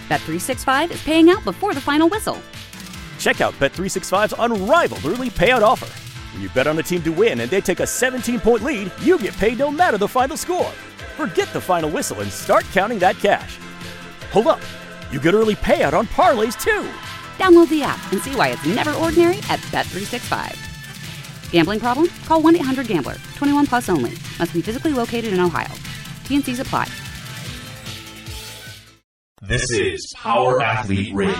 Bet365 is paying out before the final whistle. Check out Bet365's unrivaled early payout offer. When you bet on a team to win and they take a 17-point lead, you get paid no matter the final score. Forget the final whistle and start counting that cash. Hold up. You get early payout on parlays, too. Download the app and see why it's never ordinary at Bet365. Gambling problem? Call 1-800-GAMBLER. 21 plus only. Must be physically located in Ohio. T&Cs apply. This is Power Athlete Radio.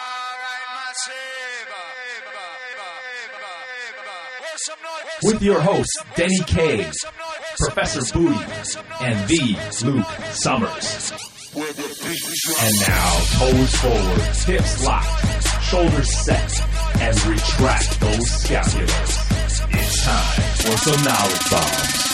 With your hosts, Denny K, Professor Booty, and the Luke Summers. And now, toes forward, hips locked, shoulders set, and retract those scapulars. It's time for some knowledge bombs.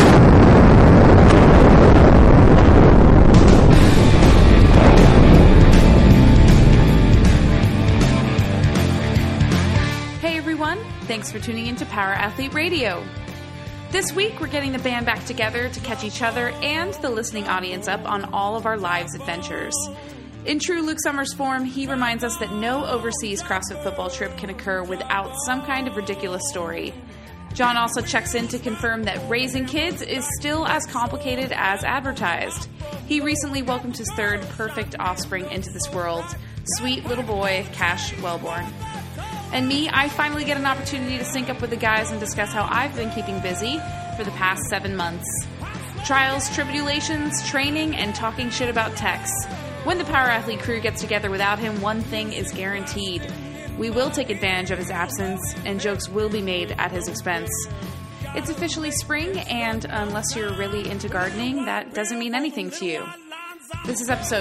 Hey everyone, thanks for tuning in to Power Athlete Radio. This week, we're getting the band back together to catch each other and the listening audience up on all of our lives' adventures. In true Luke Summers form, he reminds us that no overseas CrossFit football trip can occur without some kind of ridiculous story. John also checks in to confirm that raising kids is still as complicated as advertised. He recently welcomed his third perfect offspring into this world, sweet little boy, Cash Wellborn. And me, I finally get an opportunity to sync up with the guys and discuss how I've been keeping busy for the past 7 months. Trials, tribulations, training, and talking shit about Tex. When the Power Athlete crew gets together without him, one thing is guaranteed. We will take advantage of his absence, and jokes will be made at his expense. It's officially spring, and unless you're really into gardening, that doesn't mean anything to you. This is episode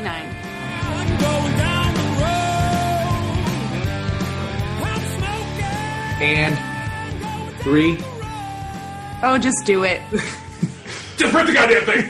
149. And 3. Oh, just do it. Just print the goddamn thing!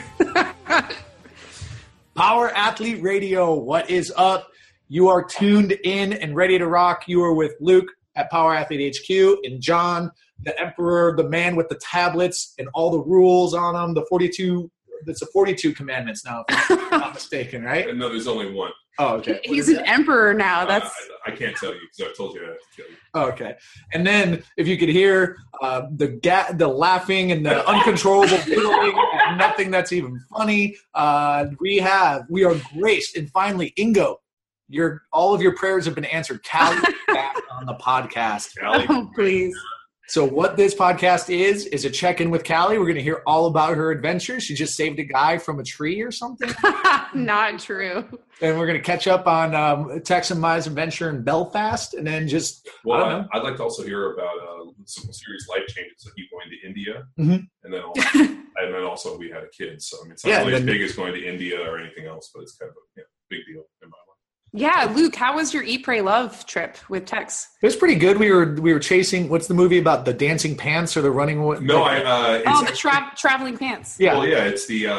Power Athlete Radio, what is up? You are tuned in and ready to rock. You are with Luke at Power Athlete HQ and John, the Emperor, the man with the tablets and all the rules on them. The 42, it's the 42 commandments now, if I'm not mistaken, right? No, there's only one. Oh, okay. He's an emperor now. That's I can't tell you because I told you I have to kill you. Okay. And then if you could hear the laughing and the uncontrollable giggling at nothing that's even funny, we are graced. And finally, Ingo, all of your prayers have been answered. Callie back on the podcast. oh, please. So what this podcast is a check-in with Callie. We're going to hear all about her adventures. She just saved a guy from a tree or something. Not true. And we're going to catch up on Tex and Mai's adventure in Belfast, and then just I don't know. I'd like to also hear about some serious life changes, like you going to India, and then also we had a kid. So I mean, it's not really as big as going to India or anything else, but it's kind of a big deal in my life. Yeah, Luke, how was your Eat, Pray, Love trip with Tex? It was pretty good. We were chasing. What's the movie about? The dancing pants or the running? No, traveling pants. Yeah, well, yeah, it's the.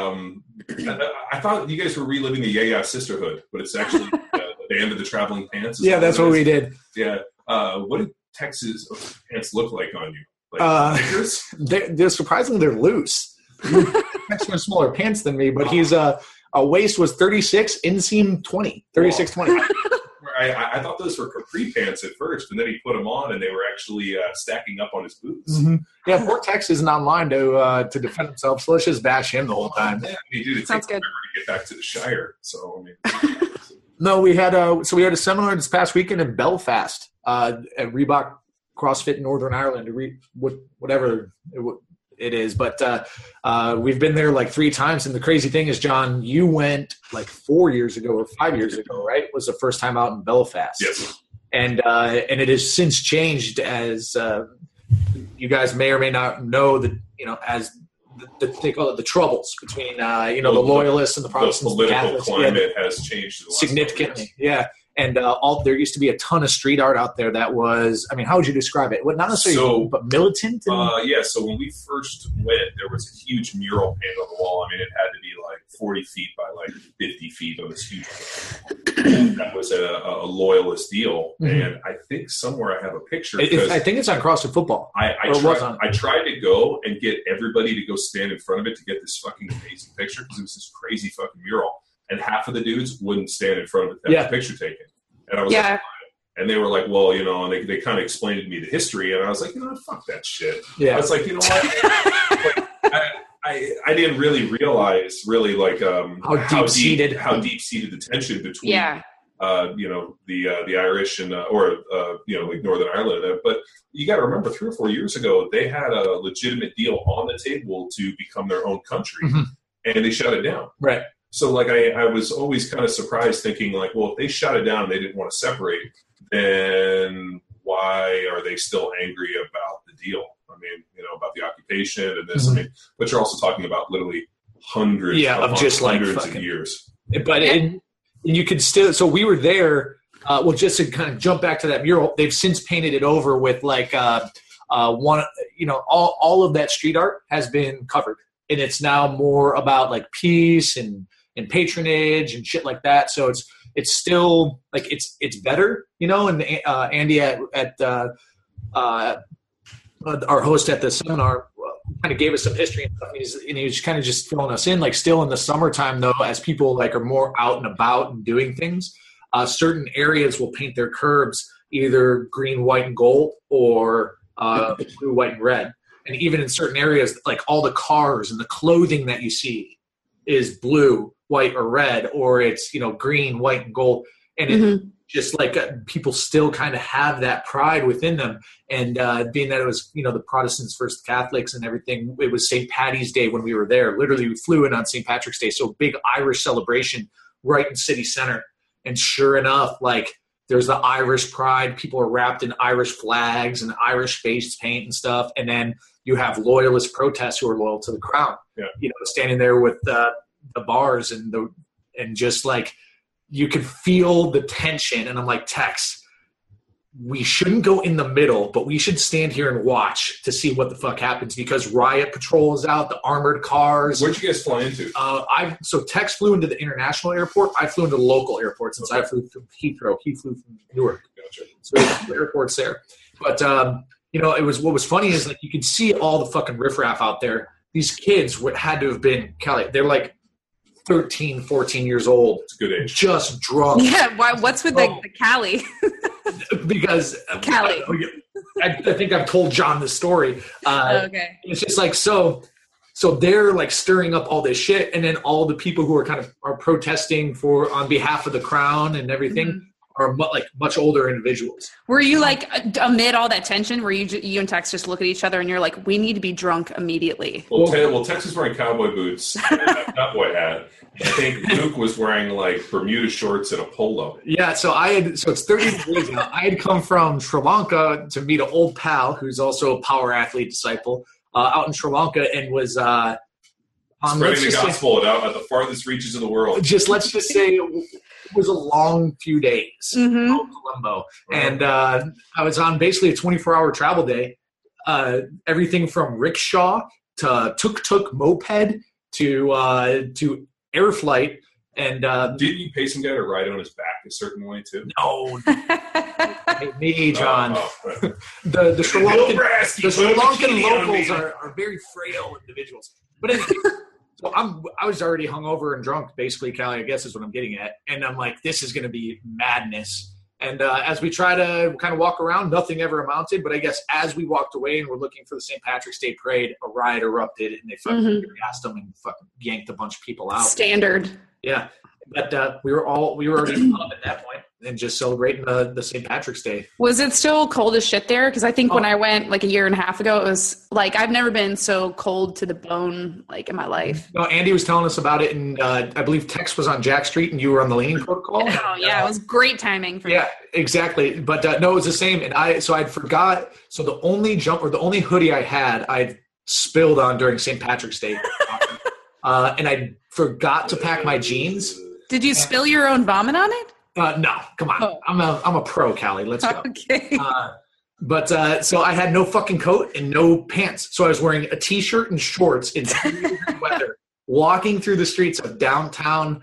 I thought you guys were reliving the Yeah Sisterhood, but it's actually the end of the traveling pants. Yeah, that's what we did. Yeah, what did Tex's pants look like on you? Like knickers? They're surprisingly they're loose. Tex wears smaller pants than me, but he's a waist was 36, inseam 20, 36, 20. I thought those were capri pants at first, and then he put them on, and they were actually stacking up on his boots. Mm-hmm. Yeah, poor Tex isn't online to defend himself, so let's just bash him the whole time. Yeah, it sounds good. To get back to the Shire, so I mean. No, we had a seminar this past weekend in Belfast at Reebok CrossFit Northern Ireland, whatever it is, but we've been there like 3 times, and the crazy thing is, John, you went like 4 years ago or 5 years ago, right? It was the first time out in Belfast. Yes. And it has since changed, as you guys may or may not know, that as they call it the troubles between the loyalists and the Protestants. The political and the Catholics. climate has changed significantly. Yeah. And there used to be a ton of street art out there that was, I mean, how would you describe it? Well, not necessarily, but militant? Yeah, so when we first went, there was a huge mural painted on the wall. I mean, it had to be like 40 feet by like 50 feet on this huge wall. That was a loyalist deal. Mm-hmm. And I think somewhere I have a picture. I think it's on CrossFit Football. I tried to go and get everybody to go stand in front of it to get this fucking amazing picture because it was this crazy fucking mural. and half of the dudes wouldn't stand in front of it to have a picture taken. And I was like, and they were like, well, you know, and they kind of explained to me the history, and I was like, you know, fuck that shit. Yeah. I was like, you know what? I didn't really realize like how deep seated the tension between you know, the Irish and you know, like Northern Ireland. But you got to remember, 3 or 4 years ago, they had a legitimate deal on the table to become their own country, and they shut it down. Right. So like I was always kind of surprised, thinking like, well, if they shut it down and they didn't want to separate, then why are they still angry about the deal? I mean, you know, about the occupation and this. I mean, but you're also talking about literally hundreds of years. But and you could still. So we were there. Well, just to kind of jump back to that mural, they've since painted it over with like one. You know, all of that street art has been covered, and it's now more about like peace and patronage and shit like that. So it's still like it's better, you know. And Andy at our host at the seminar kind of gave us some history and stuff. And he was kind of just filling us in, like still in the summertime though, as people like are more out and about and doing things, certain areas will paint their curbs either green, white, and gold or blue, white, and red. And even in certain areas, like all the cars and the clothing that you see is blue, white, or red, or it's, you know, green, white, and gold. And it just like people still kind of have that pride within them. And being that it was, you know, the Protestants versus Catholics and everything, it was St. Patty's Day when we were there. Literally, we flew in on St. Patrick's Day. So big Irish celebration right in city center. And sure enough, like there's the Irish pride. People are wrapped in Irish flags and Irish face paint and stuff. And then you have loyalist protests who are loyal to the crown, you know, standing there with the bars and just like, you could feel the tension. And I'm like, Tex, we shouldn't go in the middle, but we should stand here and watch to see what the fuck happens, because riot patrol is out, the armored cars. Where'd you guys fly into? So Tex flew into the international airport. I flew into the local airport since I flew from Heathrow. He flew from Newark. Gotcha. So there's two airports there. But, you know, what was funny is like you could see all the fucking riffraff out there. These kids had to have been, Kelly, they're like 13, 14 years old. It's a good age. Just drunk. Yeah, what's with the Cali? Because Cali. I think I've told John this story. Okay. It's just like, so they're like stirring up all this shit, and then all the people who are protesting on behalf of the crown and everything are much older individuals. Were you like amid all that tension? Were you and Tex just look at each other and you're like, we need to be drunk immediately? Well, Tex was wearing cowboy boots and a cowboy hat. I think Luke was wearing like Bermuda shorts and a polo. Yeah, so it's 30 degrees now. I had come from Sri Lanka to meet an old pal who's also a power athlete disciple out in Sri Lanka, and was spreading the gospel out at the farthest reaches of the world. Let's just say it was a long few days out in Colombo. And I was on basically a 24-hour travel day. Everything from rickshaw to tuk-tuk moped to air flight. And didn't you pay some guy to ride on his back a certain way too? No, me, John. The Sri Lankan locals are very frail individuals. But anyway, so I was already hungover and drunk, basically, Callie, I guess is what I'm getting at. And I'm like, this is going to be madness. And as we try to kind of walk around, nothing ever amounted. But I guess as we walked away and we're looking for the St. Patrick's Day parade, a riot erupted, and they fucking gassed them and fucking yanked a bunch of people out. Standard. Yeah. But we were already in the pub at that point and just celebrating the St. Patrick's Day. Was it still cold as shit there? Because I think when I went like a year and a half ago, it was like I've never been so cold to the bone like in my life. No, Andy was telling us about it, and I believe Tex was on Jack Street, and you were on the Leaning Protocol. Oh yeah, it was great timing for me. Exactly. But no, it was the same. And I'd forgot. So the only hoodie I had, I'd spilled on during St. Patrick's Day, and I forgot to pack my jeans. Did you spill your own vomit on it? No, come on. Oh. I'm a pro, Callie. Let's go. Okay. But so I had no fucking coat and no pants. So I was wearing a T-shirt and shorts in weather, walking through the streets of downtown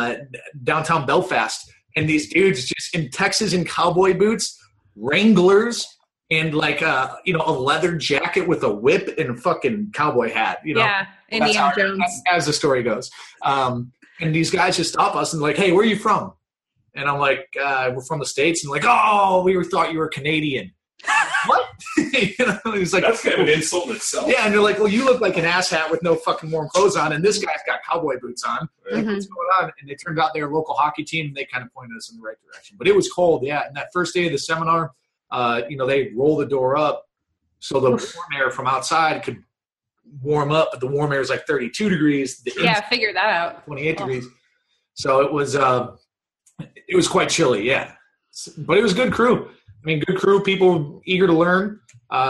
Belfast. And these dudes just in Texas in cowboy boots, Wranglers, and like a leather jacket with a whip and a fucking cowboy hat. Yeah, Indiana Jones. As the story goes. And these guys just stop us and like, hey, where are you from? And I'm like, we're from the States. And like, oh, we thought you were Canadian. What? He's like, that's kind of an insult in itself. Yeah, and they're like, well, you look like an asshat with no fucking warm clothes on, and this guy's got cowboy boots on. Like, what's going on? And it turned out they're a local hockey team, and they kind of pointed us in the right direction. But it was cold, yeah. And that first day of the seminar, they roll the door up so the warm air from outside could warm up, but the warm air is like 32 degrees. Figure that out. 28 degrees. So it was quite chilly, yeah. But it was a good crew. I mean, good crew, people eager to learn,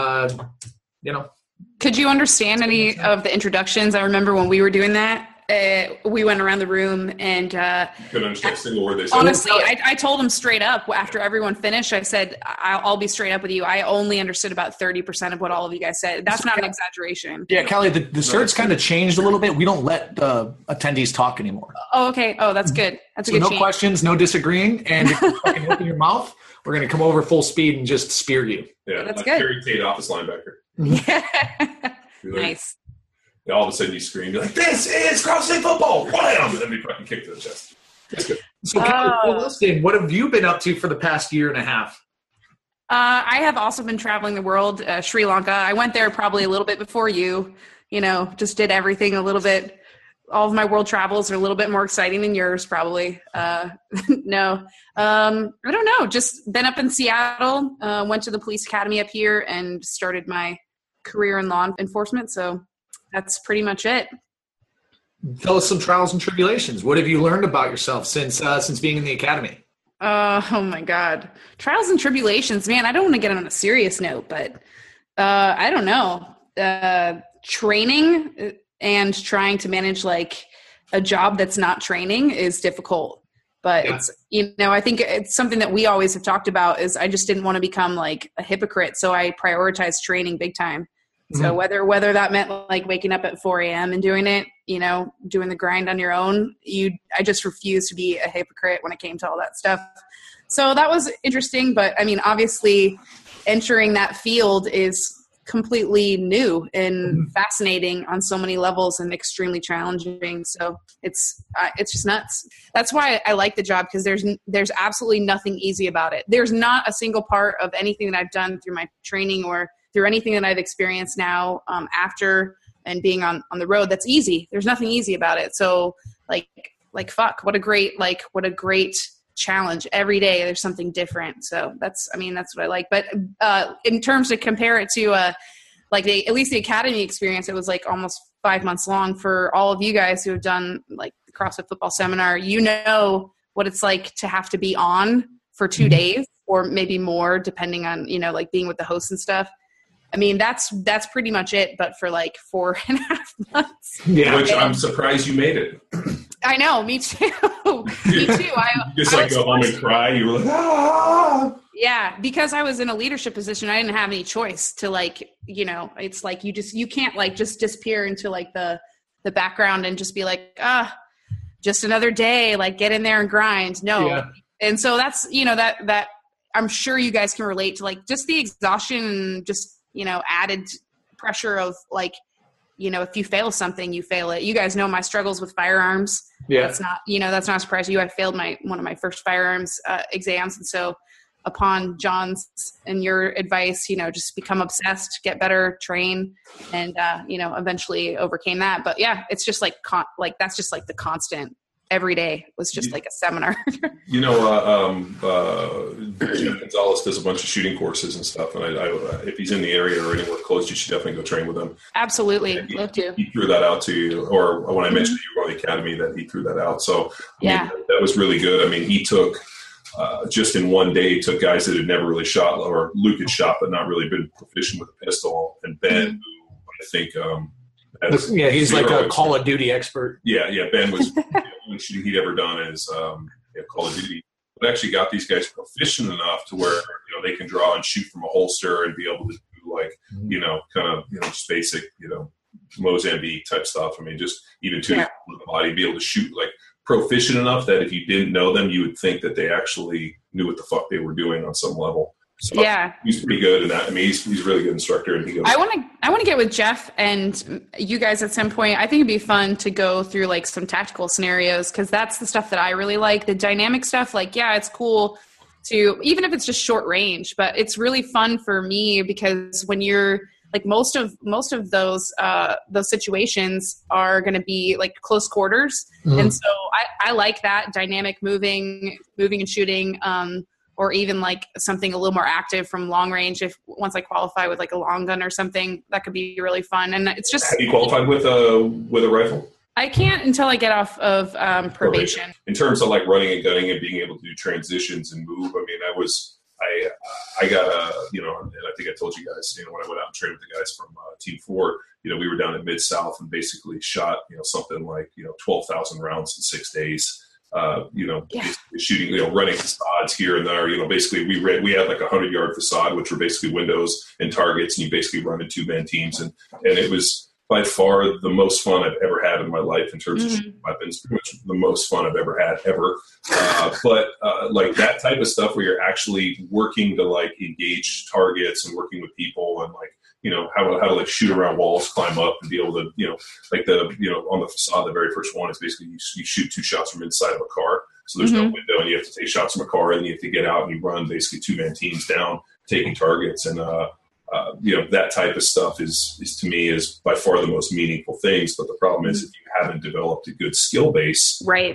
Could you understand any of the introductions? I remember when we were doing that, we went around the room and couldn't understand a single word they said. Honestly, I told them straight up after everyone finished, I said, I'll be straight up with you. I only understood about 30% of what all of you guys said. That's not an exaggeration. Yeah, Kelly, the certs kind of changed a little bit. We don't let the attendees talk anymore. Oh, okay. Oh, that's good. That's a good change. No questions, no disagreeing. And if you fucking open your mouth, we're going to come over full speed and just spear you. Yeah, that's good. Terry Tate, office linebacker. Yeah. Nice. All of a sudden you scream, you're like, this is CrossFit football! Wham! And then we fucking kick to the chest. That's good. So, Kelly, what have you been up to for the past year and a half? I have also been traveling the world, Sri Lanka. I went there probably a little bit before you, just did everything a little bit. All of my world travels are a little bit more exciting than yours, probably. No. I don't know. Just been up in Seattle, went to the police academy up here and started my career in law enforcement. So that's pretty much it. Tell us some trials and tribulations. What have you learned about yourself since being in the academy? Oh my God. Trials and tribulations, man. I don't want to get on a serious note, but I don't know. Training and trying to manage like a job that's not training is difficult. But it's, I think it's something that we always have talked about is I just didn't want to become like a hypocrite. So I prioritized training big time. So whether that meant like waking up at 4 a.m. and doing it, doing the grind on your own, I just refused to be a hypocrite when it came to all that stuff. So that was interesting. But I mean, obviously entering that field is completely new and fascinating on so many levels and extremely challenging. So it's just nuts. That's why I like the job, because there's absolutely nothing easy about it. There's not a single part of anything that I've done through my training or through anything that I've experienced now after and being on the road that's easy. There's nothing easy about it. So like fuck, what a great challenge. Every day there's something different. So that's what I like. But in terms to compare it to at least the academy experience, it was like almost 5 months long. For all of you guys who have done like the CrossFit Football Seminar, what it's like to have to be on for 2 days or maybe more, depending on, like being with the hosts and stuff. I mean, that's pretty much it, but for like 4.5 months. Yeah, which I'm surprised you made it. I know, me too. Me too. You just go home and cry. You were like, ah. Yeah, because I was in a leadership position, I didn't have any choice to it's like you can't like just disappear into like the background and just be like, just another day, like get in there and grind. No. Yeah. And so that's, that I'm sure you guys can relate to like just the exhaustion and just, added pressure of like, if you fail something, you fail it. You guys know my struggles with firearms. Yeah. That's not a surprise to you. I failed one of my first firearms exams. And so upon John's and your advice, just become obsessed, get better, train, and, eventually overcame that. But yeah, it's just like that's just like the constant. Every day was just like a seminar. Jeff Gonzalez does a bunch of shooting courses and stuff. And if he's in the area or anywhere close, you should definitely go train with him. Absolutely. Love to. He threw that out to you, or when I mentioned that you were on the academy, that he threw that out. So that was really good. I mean, he took, just in one day, he took guys that had never really shot, or Luke had shot, but not really been proficient with a pistol. And Ben, who I think, he's like a Call of Duty expert. Yeah. Ben was the only shooting he'd ever done is Call of Duty. But actually got these guys proficient enough to where they can draw and shoot from a holster and be able to do like just basic Mozambique type stuff. I mean, just even to the body, be able to shoot like proficient enough that if you didn't know them, you would think that they actually knew what the fuck they were doing on some level. So yeah, he's pretty good in that. I mean, he's a really good instructor, and he goes. I want to get with Jeff and you guys at some point. I think it'd be fun to go through like some tactical scenarios, because that's the stuff that I really like. The dynamic stuff, like, yeah, it's cool to, even if it's just short range, but it's really fun for me because when you're like most of those situations are going to be like close quarters, and so I like that dynamic moving and shooting. Or even like something a little more active from long range. If once I qualify with like a long gun or something, that could be really fun. And it's just. Have you qualified with a rifle? I can't until I get off of probation. In terms of like running and gunning and being able to do transitions and move, I mean, I got and I think I told you guys, when I went out and trained with the guys from Team 4, we were down in Mid-South and basically shot, something like, 12,000 rounds in 6 days. Shooting, running facades here and there. Basically we had like 100-yard facade, which were basically windows and targets, and you basically run in 2-man teams, and it was by far the most fun I've ever had in my life in terms of shooting weapons. Pretty much the most fun I've ever had ever. But like that type of stuff where you're actually working to like engage targets and working with people and like. How to like shoot around walls, climb up, and be able to, on the facade, the very first one is basically you shoot 2 shots from inside of a car. So there's no window, and you have to take shots from a car, and you have to get out and you run basically 2-man teams down, taking targets. And, that type of stuff is to me is by far the most meaningful things. But the problem is if you haven't developed a good skill base, right?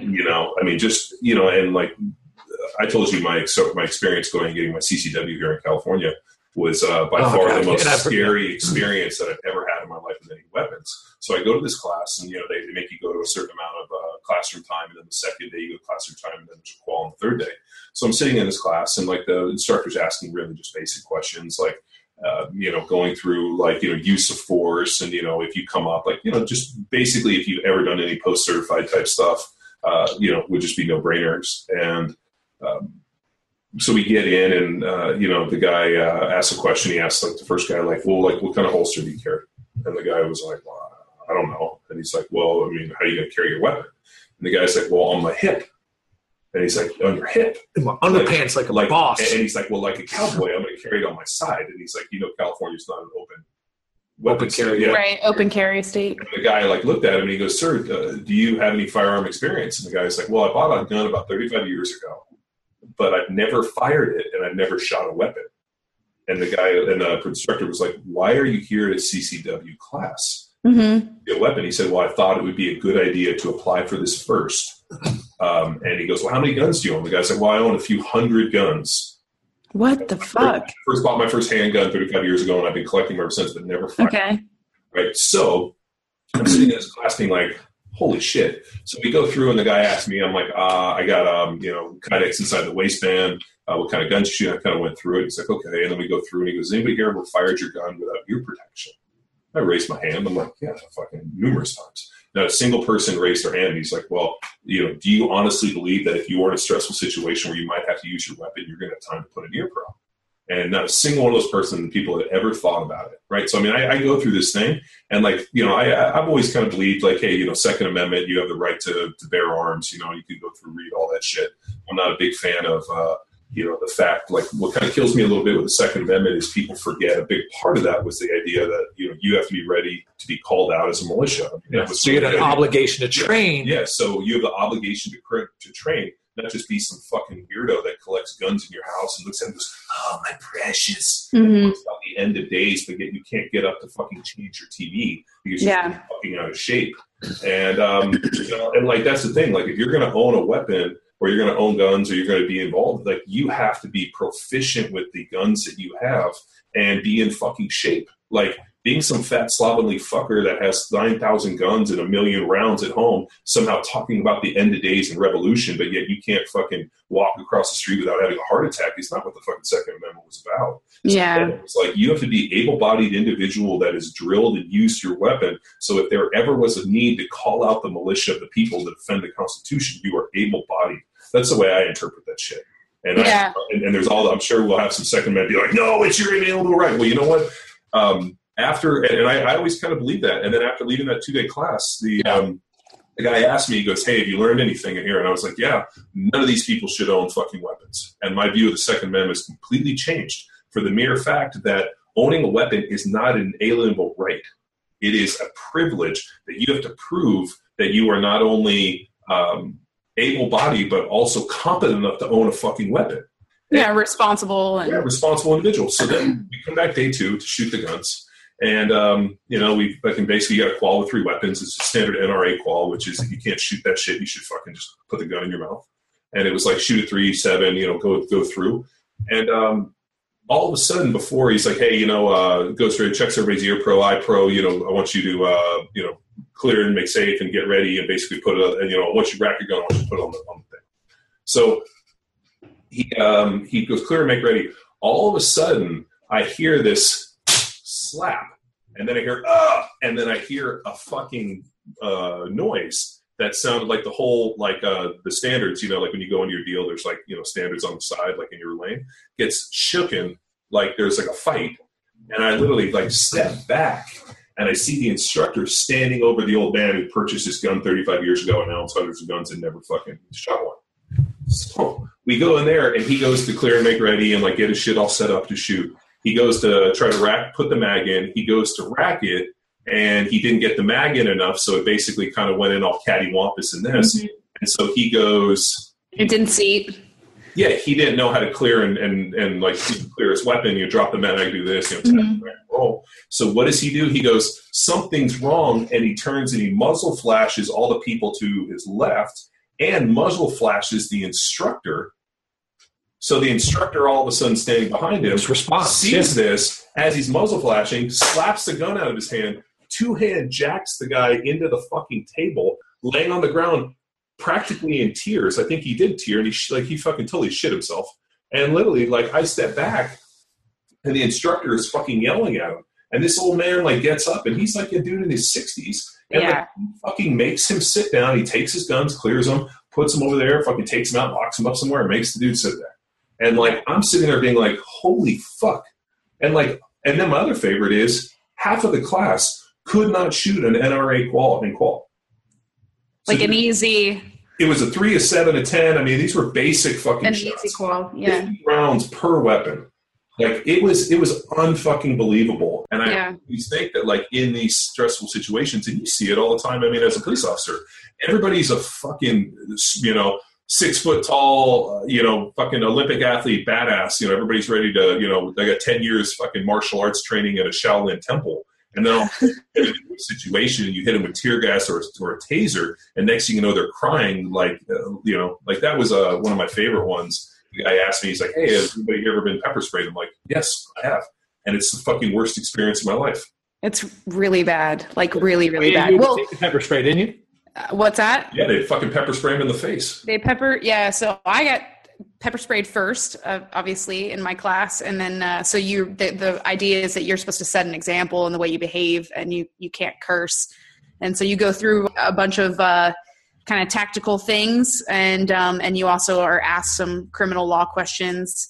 And like I told you, my experience going and getting my CCW here in California was by far the most scary experience that I've ever had in my life with any weapons. So I go to this class, and they make you go to a certain amount of classroom time, and then the second day you go to classroom time, and then there's a qual on the third day. So I'm sitting in this class, and like the instructor's asking really just basic questions, like going through like use of force, and if you come up like just basically if you've ever done any post-certified type stuff, would just be no-brainers. And so we get in, and the guy asks a question. He asks like the first guy, like, well, like what kind of holster do you carry? And the guy was like, well, I don't know. And he's like, well, I mean, how are you going to carry your weapon? And the guy's like, well, on my hip. And he's like, on your hip? In my underpants, like a boss. And he's like, well, like a cowboy, I'm going to carry it on my side. And he's like, California's not an open carry, yeah. Right? Open carry state. And the guy like looked at him and he goes, sir, do you have any firearm experience? And the guy's like, well, I bought a gun about 35 years ago, but I've never fired it and I've never shot a weapon. And the instructor was like, why are you here at a CCW class? A weapon. He said, well, I thought it would be a good idea to apply for this first. And he goes, well, how many guns do you own? The guy's like, well, I own a few hundred guns. What the fuck? I first bought my first handgun 35 years ago, and I've been collecting ever since, but never fired. Okay. Right. So I'm sitting in this class being like, holy shit. So we go through, and the guy asked me, I'm like, I got, Kydex inside the waistband. What kind of guns you shoot? I kind of went through it. He's like, okay. And then we go through, and he goes, anybody here ever fired your gun without ear protection? I raised my hand. I'm like, yeah, fucking numerous times. Not a single person raised their hand. And he's like, well, do you honestly believe that if you are in a stressful situation where you might have to use your weapon, you're going to have time to put an ear pro? And not a single one of those people had ever thought about it, right? So, I mean, I go through this thing, and like, I've always kind of believed like, hey, Second Amendment, you have the right to bear arms, you can go through, read all that shit. I'm not a big fan of, the fact, like what kind of kills me a little bit with the Second Amendment is people forget a big part of that was the idea that, you have to be ready to be called out as a militia. So you had an obligation to train. Yeah, so you have the obligation to train, not just be some fucking weirdo that collects guns in your house and looks at it and goes, oh, my precious. It's about the end of days, but yet you can't get up to fucking change your TV because you're fucking out of shape. And, and like, that's the thing. Like, if you're going to own a weapon, or you're going to own guns, or you're going to be involved, like you have to be proficient with the guns that you have and be in fucking shape. Like being some fat slovenly fucker that has 9,000 guns and 1 million rounds at home, somehow talking about the end of days and revolution, but yet you can't fucking walk across the street without having a heart attack is not what the fucking Second Amendment was about. Yeah. So it's like you have to be able-bodied individual that is drilled and used your weapon. So if there ever was a need to call out the militia of the people to defend the Constitution, you are able-bodied. That's the way I interpret that shit. And and there's all, I'm sure we'll have some Second Amendment be like, no, it's your inalienable right. Well, you know what? I always kind of believe that. And then after leaving that 2-day class, the guy asked me, he goes, hey, have you learned anything in here? And I was like, yeah, none of these people should own fucking weapons. And my view of the Second Amendment is completely changed. for the mere fact that owning a weapon is not an alienable right. It is a privilege that you have to prove that you are not only able-bodied, but also competent enough to own a fucking weapon. Yeah, responsible. Responsible individuals. So then we come back day 2 to shoot the guns. And, we basically got a qual with 3 weapons. It's a standard NRA qual, which is if you can't shoot that shit, you should fucking just put the gun in your mouth. And it was like shoot a 3, 7, go through. And all of a sudden before he's like, hey, goes through, checks everybody's ear pro, eye pro, I want you to, clear and make safe and get ready and basically put it, once you rack your gun, I want you to put it on the thing. So he goes clear and make ready. All of a sudden I hear this slap and then I hear, and then I hear a fucking noise that sounded like the whole, the standards, like when you go into your deal, there's standards on the side, like in your lane, gets shooken, like there's like a fight. And I literally step back and I see the instructor standing over the old man who purchased this gun 35 years ago and now owns hundreds of guns and never fucking shot one. So we go in there and he goes to clear and make ready and get his shit all set up to shoot. He goes to try to put the mag in. He goes to rack it. And he didn't get the mag in enough, so it basically kind of went in all cattywampus in this. Mm-hmm. And so he goes... It didn't seat. Yeah, he didn't know how to clear and clear his weapon. You drop the mag, do this, roll. So what does he do? He goes, something's wrong, and he turns and he muzzle flashes all the people to his left and muzzle flashes the instructor. So the instructor all of a sudden standing behind him sees this as he's muzzle flashing, slaps the gun out of his hand, two-hand jacks the guy into the fucking table, laying on the ground, practically in tears. I think he did tear, and he fucking totally shit himself. And literally, I step back, and the instructor is fucking yelling at him. And this old man gets up, and he's a dude in his 60s, and fucking makes him sit down. He takes his guns, clears them, puts them over there, fucking takes them out, locks them up somewhere, and makes the dude sit there. And I'm sitting there being holy fuck. And then my other favorite is half of the class could not shoot an NRA qual in qual. So an easy. It was a 3, a 7, a 10. I mean, these were basic fucking an shots. Easy qual, yeah. 50 rounds per weapon. It was unfucking believable. And I always think that in these stressful situations, and you see it all the time. I mean, as a police officer, everybody's a fucking 6 foot tall, fucking Olympic athlete, badass. Everybody's ready to, they got 10 years fucking martial arts training at a Shaolin temple. And then in a situation, you hit them with tear gas or a taser, and next thing you know, they're crying. That was one of my favorite ones. The guy asked me, he's like, hey, has anybody ever been pepper sprayed? I'm like, yes, I have. And it's the fucking worst experience of my life. It's really bad. Really, really bad. You pepper spray, didn't you? What's that? Yeah, they fucking pepper spray him in the face. So I got pepper sprayed first, obviously, in my class. And then, the idea is that you're supposed to set an example in the way you behave, and you can't curse. And so you go through a bunch of kind of tactical things, and you also are asked some criminal law questions.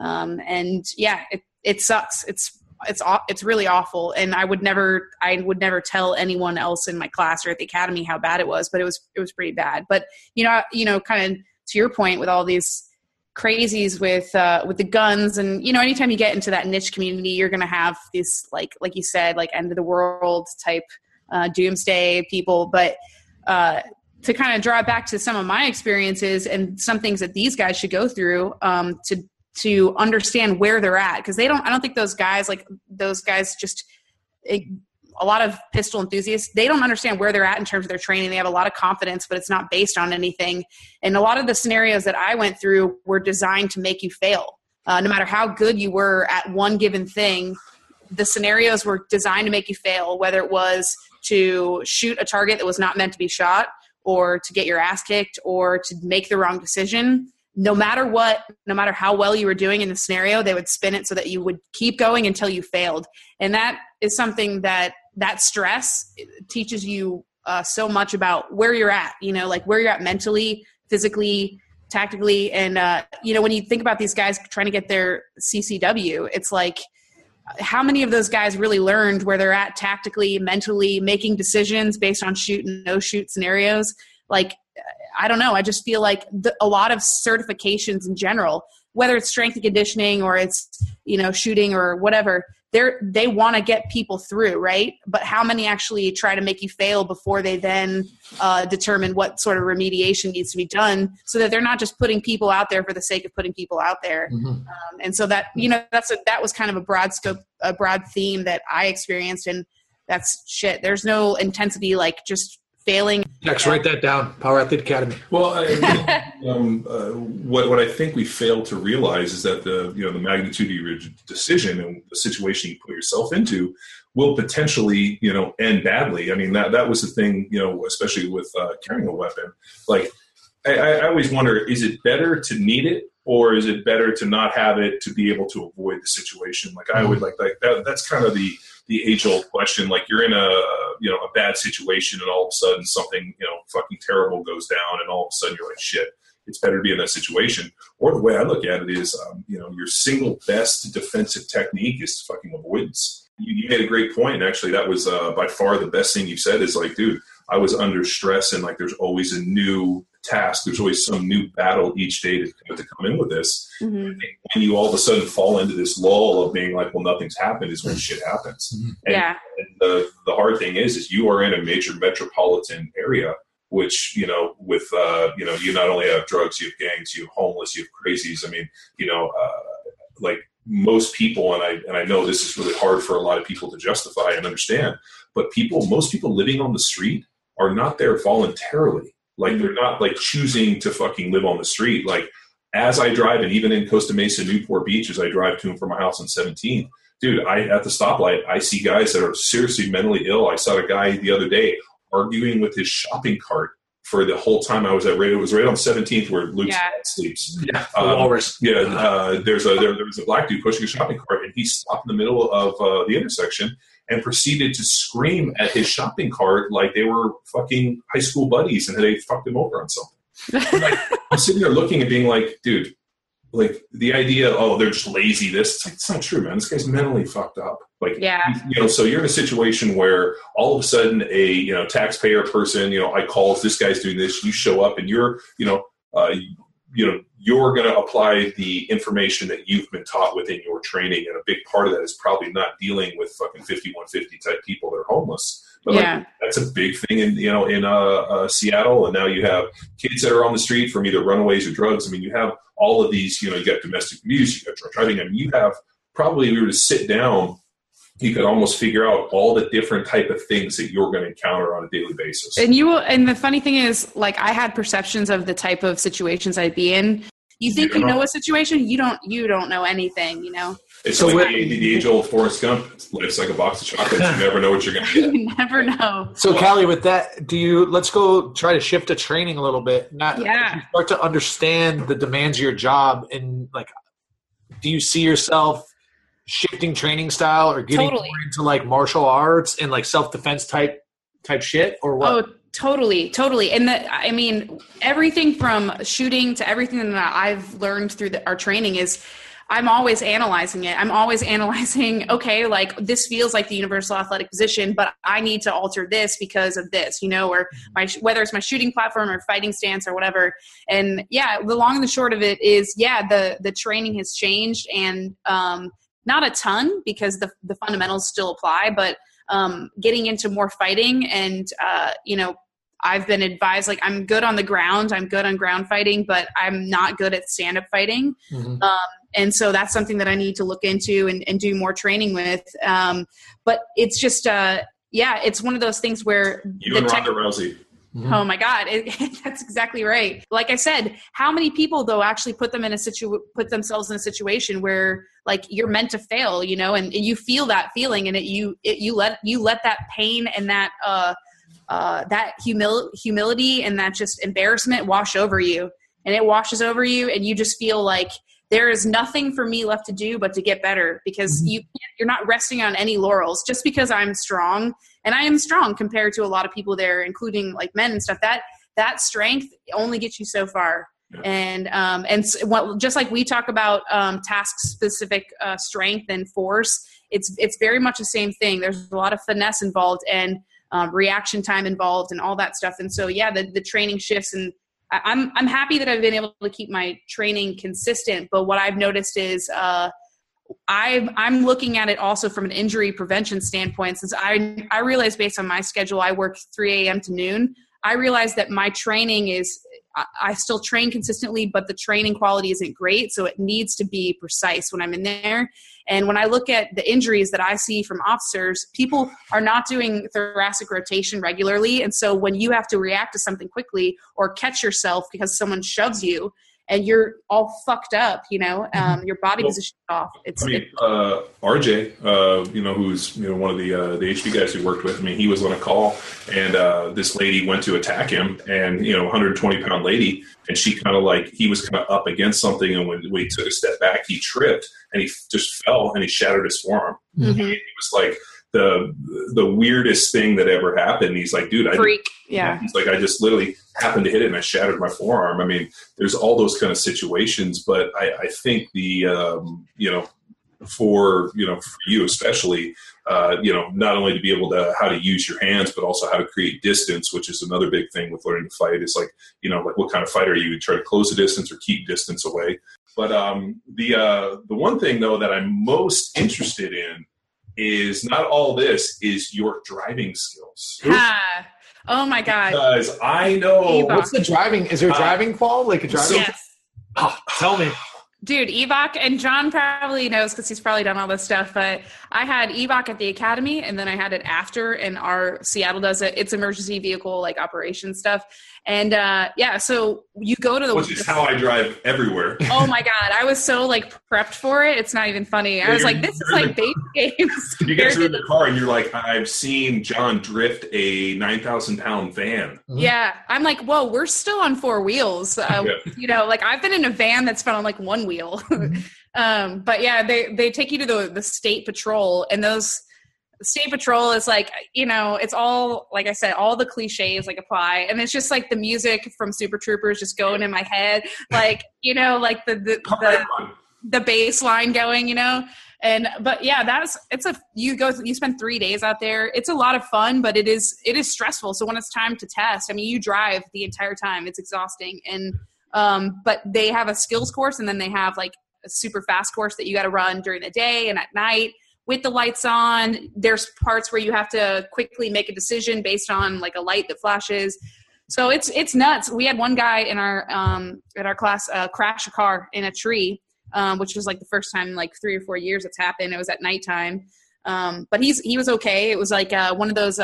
It sucks. It's really awful. And I would never tell anyone else in my class or at the academy how bad it was, but it was pretty bad. But, kind of to your point with all these crazies with the guns and, anytime you get into that niche community, you're going to have these, like you said, end of the world type doomsday people. But to kind of draw it back to some of my experiences and some things that these guys should go through to understand where they're at. Because I don't think those guys just a lot of pistol enthusiasts, they don't understand where they're at in terms of their training. They have a lot of confidence, but it's not based on anything. And a lot of the scenarios that I went through were designed to make you fail. No matter how good you were at one given thing, the scenarios were designed to make you fail, whether it was to shoot a target that was not meant to be shot, or to get your ass kicked, or to make the wrong decision. No matter what, no matter how well you were doing in the scenario, they would spin it so that you would keep going until you failed. And that is something that stress teaches you so much about where you're at, where you're at mentally, physically, tactically. And, when you think about these guys trying to get their CCW, it's how many of those guys really learned where they're at tactically, mentally, making decisions based on shoot and no shoot scenarios? I don't know. I just feel a lot of certifications in general, whether it's strength and conditioning or it's, shooting or whatever, they want to get people through, right? But how many actually try to make you fail before they then determine what sort of remediation needs to be done, so that they're not just putting people out there for the sake of putting people out there. And so that, that was kind of a broad theme that I experienced. And that's shit. There's no intensity, like just failing. Next, write that down. Power Athlete Academy. Well, what I think we fail to realize is that the magnitude of your decision and the situation you put yourself into will potentially end badly. I mean, that was the thing, especially with carrying a weapon. Like, I always wonder, is it better to need it, or is it better to not have it to be able to avoid the situation? Like, I would like that. That's kind of the age-old question. Like, you're in a bad situation, and all of a sudden something fucking terrible goes down, and all of a sudden you're like, shit, it's better to be in that situation. Or the way I look at it is, your single best defensive technique is fucking avoidance. You made a great point, and actually that was by far the best thing you said. Is like, dude, I was under stress, and like there's always a new task. There's always some new battle each day to come in with this. Mm-hmm. I think when you all of a sudden fall into this lull of being like, well, nothing's happened, is when shit happens. Mm-hmm. And the hard thing is you are in a major metropolitan area, which, with, you not only have drugs, you have gangs, you have homeless, you have crazies. I mean, like most people, and I know this is really hard for a lot of people to justify and understand, but most people living on the street are not there voluntarily. Like, they're not like choosing to fucking live on the street. Like, as I drive, and even in Costa Mesa, Newport Beach, as I drive to and from my house on 17th, dude, at the stoplight, I see guys that are seriously mentally ill. I saw a guy the other day arguing with his shopping cart for the whole time I was at radio. It was right on 17th where Luke's sleeps. Yeah, walrus. There was a black dude pushing a shopping cart, and he stopped in the middle of the intersection and proceeded to scream at his shopping cart like they were fucking high school buddies and they fucked him over on something. Like, I'm sitting there looking and being like, dude, like the idea, they're just lazy. It's not true, man. This guy's mentally fucked up. Like, so you're in a situation where all of a sudden a, taxpayer person, I calls, this guy's doing this, you show up and you're, you're going to apply the information that you've been taught within your training. And a big part of that is probably not dealing with fucking 5150 type people that are homeless. But that's a big thing in Seattle. And now you have kids that are on the street from either runaways or drugs. I mean, you have all of these, you got domestic abuse, you got drug driving. I mean, you have probably, if we were to sit down, you could almost figure out all the different type of things that you're going to encounter on a daily basis. And the funny thing is, like, I had perceptions of the type of situations I'd be in. You think you know a situation, you don't know anything, It's like the age-old Forrest Gump. Life's like a box of chocolates. You never know what you're going to get. You never know. So, Callie, with that, let's go try to shift to training a little bit. If you start to understand the demands of your job, and like, do you see yourself shifting training style or getting more into like martial arts and like self-defense type shit, or what? Oh, totally. And I mean, everything from shooting to everything that I've learned through our training is I'm always analyzing it. I'm always analyzing, okay, like this feels like the universal athletic position, but I need to alter this because of this, or whether it's my shooting platform or fighting stance or whatever. And the long and the short of it is, the training has changed, and not a ton because the fundamentals still apply, but getting into more fighting and, I've been advised, like, I'm good on the ground. I'm good on ground fighting, but I'm not good at stand-up fighting. Mm-hmm. And so that's something that I need to look into and do more training with. But it's just, it's one of those things where you and Ronda Rousey. Mm-hmm. Oh my God, that's exactly right. Like I said, how many people though actually put themselves in a situation where like you're meant to fail, and you feel that feeling, and you let that pain and that that humility and that just embarrassment wash over you, and it washes over you, and you just feel like there is nothing for me left to do but to get better, because you're not resting on any laurels. Just because I'm strong, and I am strong compared to a lot of people there, including like men and stuff, that strength only gets you so far. And just like we talk about task specific strength and force, it's very much the same thing. There's a lot of finesse involved and reaction time involved and all that stuff. And so, the training shifts, and I'm happy that I've been able to keep my training consistent, but what I've noticed is I'm looking at it also from an injury prevention standpoint. Since I realize based on my schedule, I work 3 a.m. to noon. I realize that my training is, I still train consistently, but the training quality isn't great. So it needs to be precise when I'm in there. And when I look at the injuries that I see from officers, people are not doing thoracic rotation regularly. And so when you have to react to something quickly or catch yourself because someone shoves you, and you're all fucked up, your body position off. RJ, who's one of the HV guys we worked with. I mean, he was on a call, and this lady went to attack him, and 120-pound lady, and she he was kind of up against something, and when he took a step back, he tripped, and he just fell, and he shattered his forearm. Mm-hmm. It was like the weirdest thing that ever happened. He's like, dude, freak. Yeah. He's like, I just literally happened to hit it and I shattered my forearm. I mean, there's all those kind of situations, but I think the, for you especially, not only to be able to, how to use your hands, but also how to create distance, which is another big thing with learning to fight. Is like, what kind of fighter are you? Try to close the distance or keep distance away. But the one thing though that I'm most interested in is not all this is your driving skills. Oh my God. Because I know. What's the driving? Is there a driving qual? Like a driving? Yes. Oh, tell me. Dude, EVOC, and John probably knows because he's probably done all this stuff, but I had EVOC at the academy, and then I had it after, and our Seattle does it. It's emergency vehicle, operation stuff. And, so you go to the... Which is how I drive everywhere. Oh, my God. I was so, prepped for it. It's not even funny. I was like, this is base games. You get to the car, and you're like, I've seen John drift a 9,000-pound van. Yeah. I'm like, whoa, we're still on 4 wheels. I've been in a van that's been on, 1 wheel. But, yeah, they take you to the state patrol, and those... State Patrol is it's all, like I said, all the cliches apply. And it's just the music from Super Troopers just going in my head, the bass line going, but yeah, you spend 3 days out there. It's a lot of fun, but it is stressful. So when it's time to test, you drive the entire time. It's exhausting. And, but they have a skills course, and then they have a super fast course that you got to run during the day and at night. With the lights on, there's parts where you have to quickly make a decision based on a light that flashes. So it's nuts. We had one guy in our class crash a car in a tree, which was the first time in 3 or 4 years it's happened. It was at nighttime, but he was okay. It was one of those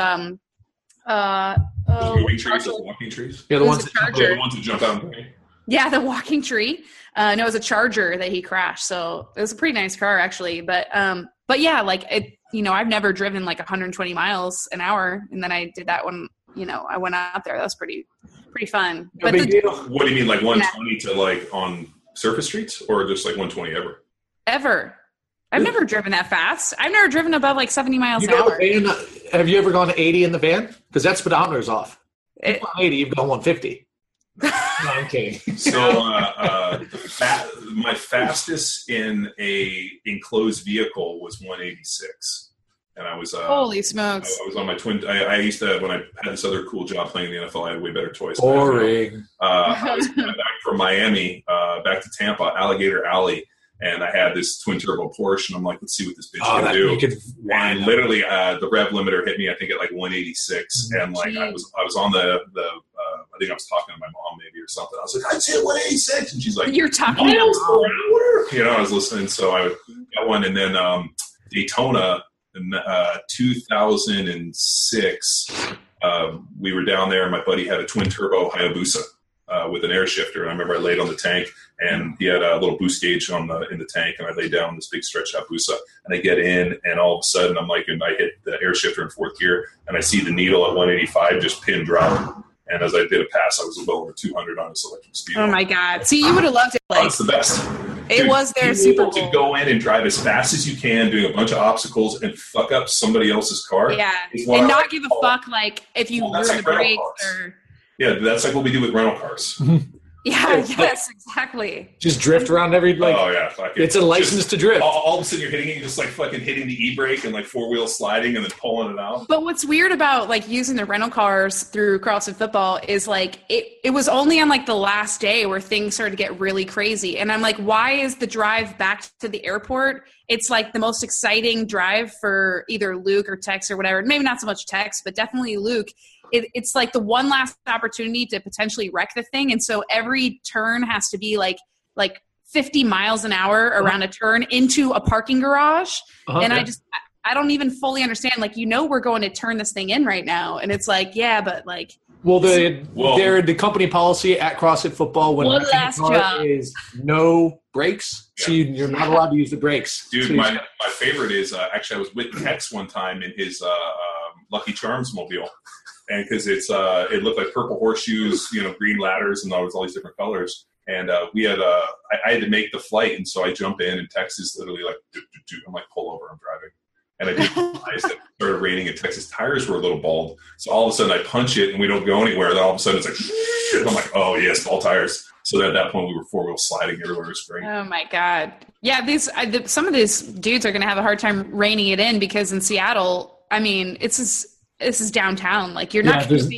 walking trees. Yeah, the ones that jump out. Yeah, the walking tree. No, it was a Charger that he crashed. So it was a pretty nice car actually, but yeah, I've never driven 120 miles an hour. And then I did that when, I went out there. That was pretty fun. No big deal. What do you mean, 120 to on surface streets, or just 120 ever? Ever. I've never driven that fast. I've never driven above 70 miles an hour. Have you ever gone to 80 in the van? Because that speedometer's off. If you've gone 80, you've gone 150. No, I'm kidding. So my fastest in a enclosed vehicle was 186, and I was holy smokes. I was on my twin. I used to, when I had this other cool job playing in the NFL, I had way better toys. Boring. I was coming back from Miami, back to Tampa, Alligator Alley, and I had this twin turbo Porsche, and I'm like, let's see what this bitch can do. And literally, the rev limiter hit me, I think, at 186, and I was on the I think I was talking to my mom maybe or something. I was like, I'd say 186, and she's like, you're talking to mom? I was listening, so I got one, and then Daytona in 2006. We were down there, and my buddy had a twin turbo Hayabusa with an air shifter, and I remember I laid on the tank, and he had a little boost gauge in the tank, and I laid down this big stretched out Busa, and I get in, and all of a sudden I'm and I hit the air shifter in 4th gear, and I see the needle at 185 just pin drop, and as I did a pass, I was well over 200 on its electric speed. Oh my God! See, you would have loved it. It's the best. It was their Super Bowl. To go in and drive as fast as you can, doing a bunch of obstacles, and fuck up somebody else's car. Yeah, and not give a fuck if you ruin the brakes or. Yeah, that's what we do with rental cars. Yeah, yes, exactly. Just drift around every, like, oh yeah, fucking, it's a license to drift. All of a sudden you're hitting it, you're just like fucking hitting the e-brake and like four-wheel sliding and then pulling it out. But what's weird about like using the rental cars through CrossFit Football is like it was only on like the last day where things started to get really crazy. And I'm like, why is the drive back to the airport? It's like the most exciting drive for either Luke or Tex or whatever. Maybe not so much Tex, but definitely Luke. It's like the one last opportunity to potentially wreck the thing. And so every turn has to be like 50 miles an hour around a turn into a parking garage. And I don't even fully understand. Like, we're going to turn this thing in right now. And it's like, yeah, but like. Well, the company policy at CrossFit Football when is no brakes. So you're not allowed to use the brakes. Dude, my favorite is actually I was with Tex one time in his Lucky Charms mobile. And because it looked like purple horseshoes, green ladders, and there was all these different colors. And we had I had to make the flight, and so I jump in, and Tex is literally like, I'm like, pull over, I'm driving. And I didn't realize that it started raining, and Tex's tires were a little bald. So all of a sudden, I punch it, and we don't go anywhere. Then all of a sudden, it's like, and I'm like, oh yes, bald tires. So at that point, we were four-wheel sliding everywhere. It was great. Oh my god, yeah. Some of these dudes are going to have a hard time reining it in because in Seattle, I mean, this is downtown. Like you're not going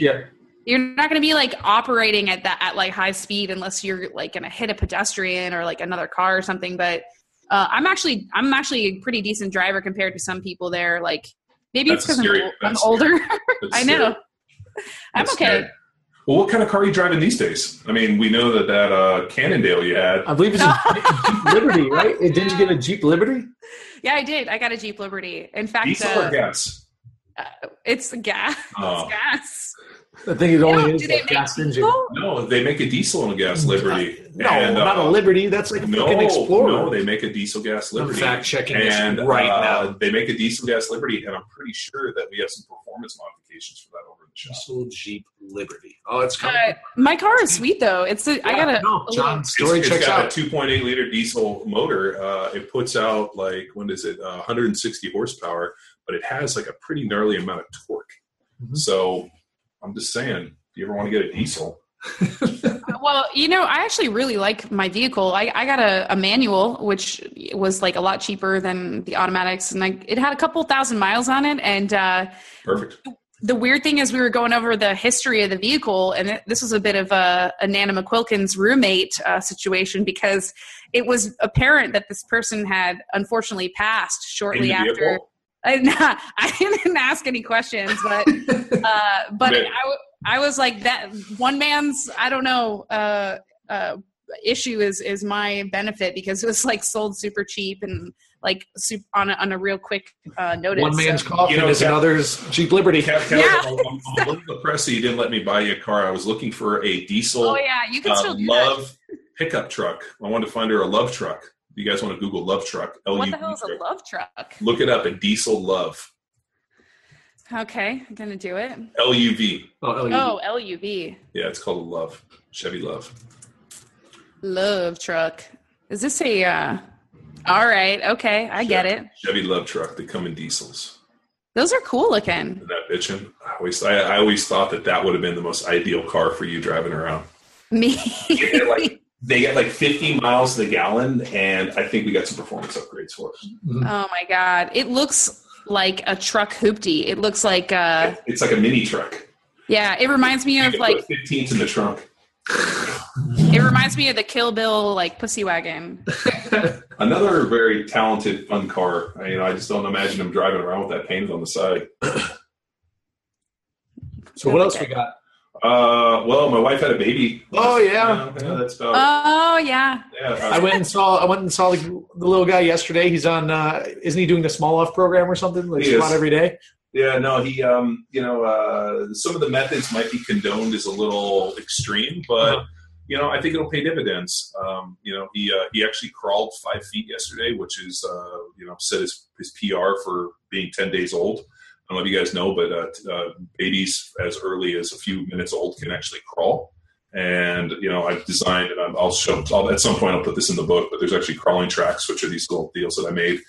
to be like operating at like high speed unless you're like going to hit a pedestrian or like another car or something. But I'm actually a pretty decent driver compared to some people there. Like maybe it's because I'm older. I know. I'm okay. Scary. Well, what kind of car are you driving these days? I mean, we know that Cannondale you had. I believe it's a Jeep Liberty, right? Didn't you get a Jeep Liberty? Yeah, I did. I got a Jeep Liberty. In fact, diesel or gas? It's gas. Oh. It's gas. I think it only is a gas engine. No, they make a diesel and a gas Liberty. Not a Liberty. That's like a fucking Explorer. No, they make a diesel gas Liberty. I'm fact checking this right now. They make a diesel gas Liberty, and I'm pretty sure that we have some performance modifications for that over in the shop. Diesel Jeep Liberty. Oh, it's coming. My car is sweet though. John's story checks out. It's got a 2.8 liter diesel motor. It puts out 160 horsepower, but it has like a pretty gnarly amount of torque. Mm-hmm. So I'm just saying, if you ever want to get a diesel. Well, I actually really like my vehicle. I got a manual, which was like a lot cheaper than the automatics. And it had a couple thousand miles on it. And perfect. The weird thing is we were going over the history of the vehicle. And this was a bit of a Nana McQuilkin's roommate situation because it was apparent that this person had unfortunately passed shortly after. I didn't ask any questions, but I was like that one man's issue is my benefit because it was like sold super cheap and like on a real quick notice. One man's coffin is another's Jeep Liberty. I'm a little depressed that you didn't let me buy you a car. I was looking for a diesel. Oh yeah, you can still do Love pickup truck. I wanted to find her a Love truck. You guys want to Google Love truck? What the hell is a Love truck? Look it up. A diesel Love. Okay, I'm gonna do it. LUV. Oh, LUV. Yeah, it's called a Love. Chevy Love. Love truck. Is this a? All right. Okay, I get it. Chevy Love truck. They come in diesels. Those are cool looking. Isn't that bitchin'? I always thought that would have been the most ideal car for you driving around. Me. They get like 50 miles to the gallon, and I think we got some performance upgrades for us. Mm-hmm. Oh my god! It looks like a truck hoopty. It looks like it's like a mini truck. Yeah, it reminds me of like 15s in the trunk. It reminds me of the Kill Bill like pussy wagon. Another very talented, fun car. I just don't imagine him driving around with that paint on the side. So what else we got? Well, my wife had a baby. Oh yeah, that's about. Oh yeah. Yeah. I went and saw the little guy yesterday. He's on. Isn't he doing the Small Off program or something? Like squat every day. Yeah, no, he. Some of the methods might be condoned as a little extreme, but I think it'll pay dividends. He actually crawled 5 feet yesterday, which is set his PR for being 10 days old. I don't know if you guys know, but babies as early as a few minutes old can actually crawl. And, I've designed, and I'll show, at some point I'll put this in the book, but there's actually crawling tracks, which are these little deals that I made.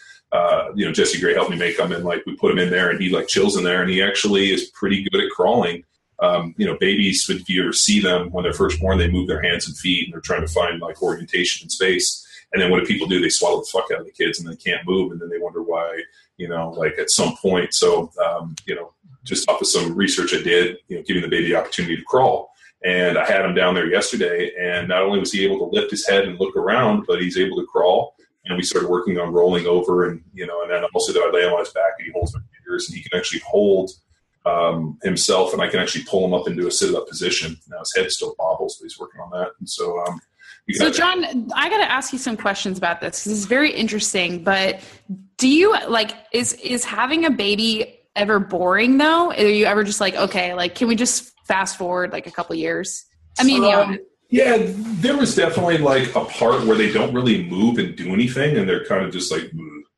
Jesse Gray helped me make them, and we put him in there, and he chills in there, and he actually is pretty good at crawling. babies, if you ever see them when they're first born, they move their hands and feet and they're trying to find like orientation in space. And then what do people do? They swallow the fuck out of the kids and they can't move. And then they wonder why, like at some point. So, just off of some research I did, giving the baby the opportunity to crawl. And I had him down there yesterday. And not only was he able to lift his head and look around, but he's able to crawl. And we started working on rolling over and then also I lay him on his back and he holds my fingers and he can actually hold himself, and I can actually pull him up into a sit-up position. Now his head still bobbles, but he's working on that. And so, John, I got to ask you some questions about this because it's very interesting. But do you is having a baby ever boring though? Are you ever just like, okay, like can we just fast forward like a couple years? I mean, yeah, there was definitely like a part where they don't really move and do anything, and they're kind of just like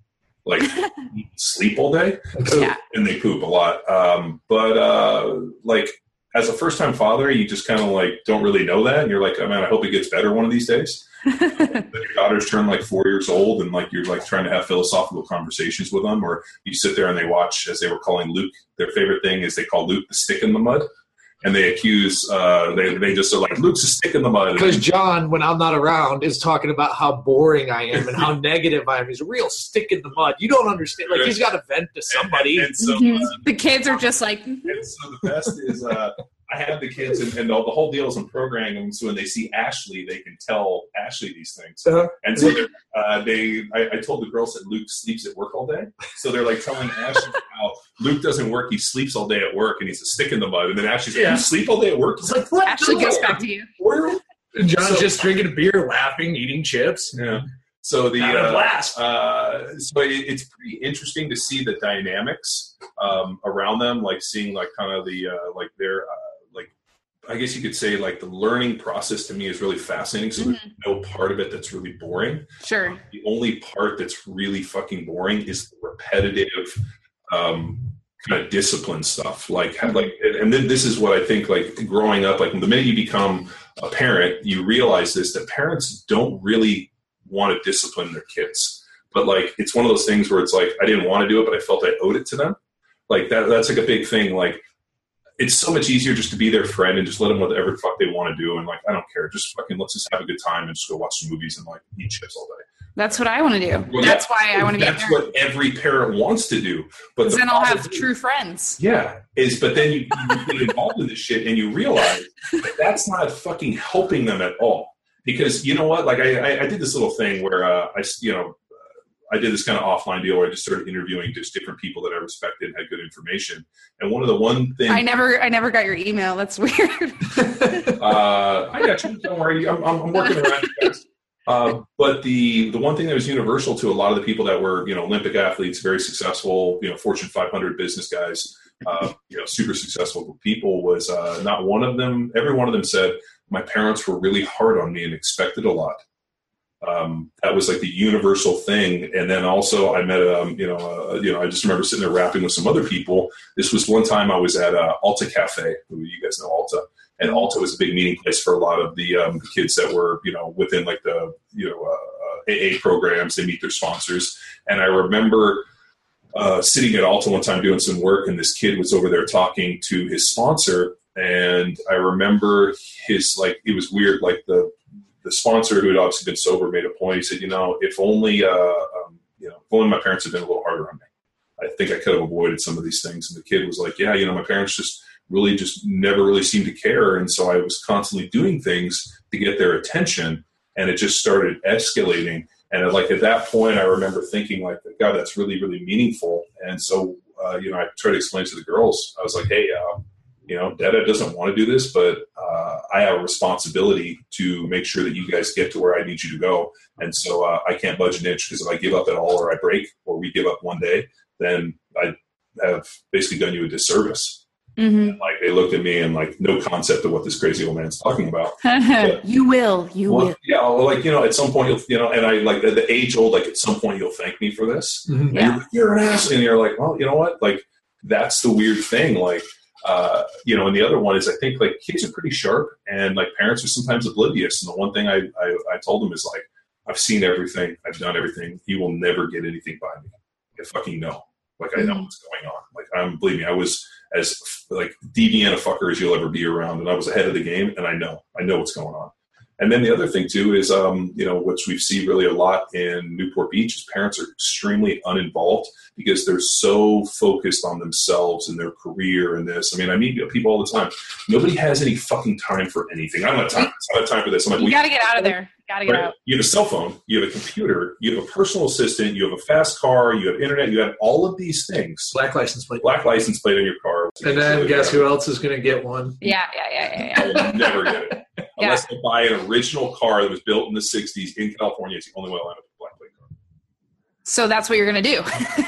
sleep all day, and they poop a lot. But as a first-time father, you just kind of like don't really know that, and you're like, oh man, I hope it gets better one of these days. Then your daughters turn like 4 years old, and like you're like trying to have philosophical conversations with them, or you sit there and they watch, as they were calling Luke. Their favorite thing is they call Luke the stick in the mud. And they accuse, they just are like, Luke's a stick in the mud. Because John, when I'm not around, is talking about how boring I am and how negative I am. He's a real stick in the mud. You don't understand. Like, he's got to vent to somebody. And so, the kids are just like. And so the best is I have the kids, and the whole deal is I'm programming them so when they see Ashley, they can tell Ashley these things. And so I told the girls that Luke sleeps at work all day. So they're like telling Ashley how Luke doesn't work, he sleeps all day at work, and he's a stick in the mud. And then Ashley's like, you sleep all day at work? It's like, what? Ashley gets back to you. And John's just drinking a beer, laughing, eating chips. Yeah. So blast. So it's pretty interesting to see the dynamics around them, like seeing like kind of the their I guess you could say like the learning process to me is really fascinating. So there's no part of it that's really boring. Sure. The only part that's really fucking boring is the repetitive kind of discipline stuff. And then this is what I think, like growing up, like the minute you become a parent, you realize that parents don't really want to discipline their kids. But like, it's one of those things where it's like, I didn't want to do it, but I felt I owed it to them. Like that's like a big thing. Like, it's so much easier just to be their friend and just let them whatever the fuck they want to do. And like, I don't care. Just fucking let's just have a good time and just go watch some movies and like eat chips all day. That's what I want to do. Well, that's why I want to be a parent. That's what every parent wants to do. But then I'll have true friends. Yeah. But then you get involved in this shit and you realize that's not fucking helping them at all. Because you know what? Like I did this little thing where I did this kind of offline deal where I just started interviewing just different people that I respected and had good information. And one thing I never got your email. That's weird. I got you. Don't worry. I'm working around you guys. But the one thing that was universal to a lot of the people that were, Olympic athletes, very successful, Fortune 500 business guys, super successful people was not one of them. Every one of them said, my parents were really hard on me and expected a lot. That was like the universal thing. And then also I met, I just remember sitting there rapping with some other people. This was one time I was at Alta Cafe. You guys know Alta. And Alta was a big meeting place for a lot of the kids that were, within like the, AA programs. They meet their sponsors. And I remember sitting at Alta one time doing some work, and this kid was over there talking to his sponsor. And I remember it was weird, like the sponsor, who had obviously been sober, made a point. He said, if only my parents had been a little harder on me, I think I could have avoided some of these things. And the kid was like, yeah, my parents just never really seemed to care. And so I was constantly doing things to get their attention, and it just started escalating. And at that point, I remember thinking like, God, that's really, really meaningful. And so, I tried to explain to the girls, I was like, hey, Dada doesn't want to do this, but I have a responsibility to make sure that you guys get to where I need you to go. And so I can't budge an inch, because if I give up at all, or I break, or we give up one day, then I have basically done you a disservice. Mm-hmm. And, like, they looked at me and like, no concept of what this crazy old man's talking about. But, you will. Yeah. Like, at some point and I like the age old, like at some point you'll thank me for this. Mm-hmm. And you're an ass. And you're like, well, you know what? Like, that's the weird thing. Like, and the other one is, I think like kids are pretty sharp, and like parents are sometimes oblivious. And the one thing I told them is like, I've seen everything. I've done everything. You will never get anything by me. I fucking know. Like, I know what's going on. Like, believe me, I was as like deviant a fucker as you'll ever be around, and I was ahead of the game, and I know what's going on. And then the other thing too is, which we see really a lot in Newport Beach, is parents are extremely uninvolved because they're so focused on themselves and their career and this. I mean, I meet people all the time. Nobody has any fucking time for anything. I don't have time. I don't have time for this. I'm like, you got to get out of there. Got to get out. You have a cell phone. You have a computer. You have a personal assistant. You have a fast car. You have internet. You have all of these things. Black license plate. Black license plate on your car. And then guess who else is going to get one? Yeah. I will never get it. Unless they buy an original car that was built in the 60s in California, it's the only way I'll have a black plate car. So that's what you're going to do.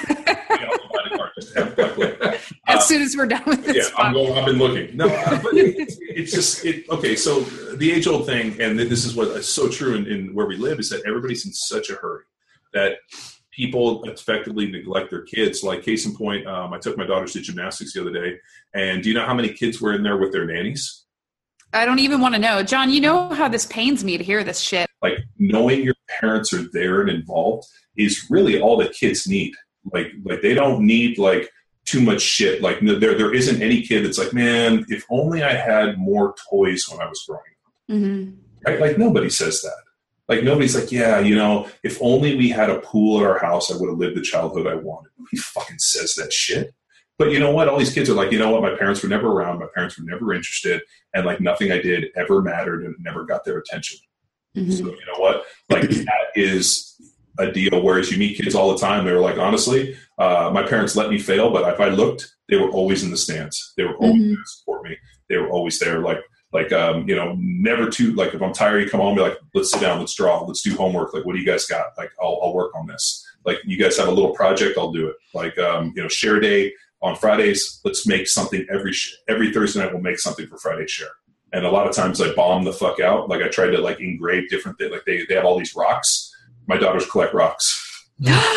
As soon as we're done with this. Yeah, I've been looking. No, but it's just okay. So the age-old thing, and this is what is so true in where we live, is that everybody's in such a hurry that people effectively neglect their kids. Like, case in point, I took my daughters to gymnastics the other day, and do you know how many kids were in there with their nannies? I don't even want to know. John, you know how this pains me to hear this shit. Like, knowing your parents are there and involved is really all that kids need. Like they don't need like too much shit. Like, there isn't any kid that's like, man, if only I had more toys when I was growing up. Mm-hmm. Right? Like, nobody says that. Like, nobody's like, yeah, if only we had a pool at our house, I would have lived the childhood I wanted. Nobody fucking says that shit. But you know what? All these kids are like, you know what? My parents were never around. My parents were never interested. And like, nothing I did ever mattered and never got their attention. Mm-hmm. So you know what? Like, that is a deal. Whereas you meet kids all the time. They were like, honestly, my parents let me fail, but if I looked, they were always in the stands. They were always there to support me. They were always there. Never too, like, if I'm tired, you come home and be like, let's sit down, let's draw, let's do homework. Like, what do you guys got? Like, I'll work on this. Like, you guys have a little project, I'll do it. Like, share day on Fridays. Let's make something every Thursday night. We'll make something for Friday share. And a lot of times I bomb the fuck out. Like, I tried to like engrave different things. Like, they have all these rocks. My daughters collect rocks.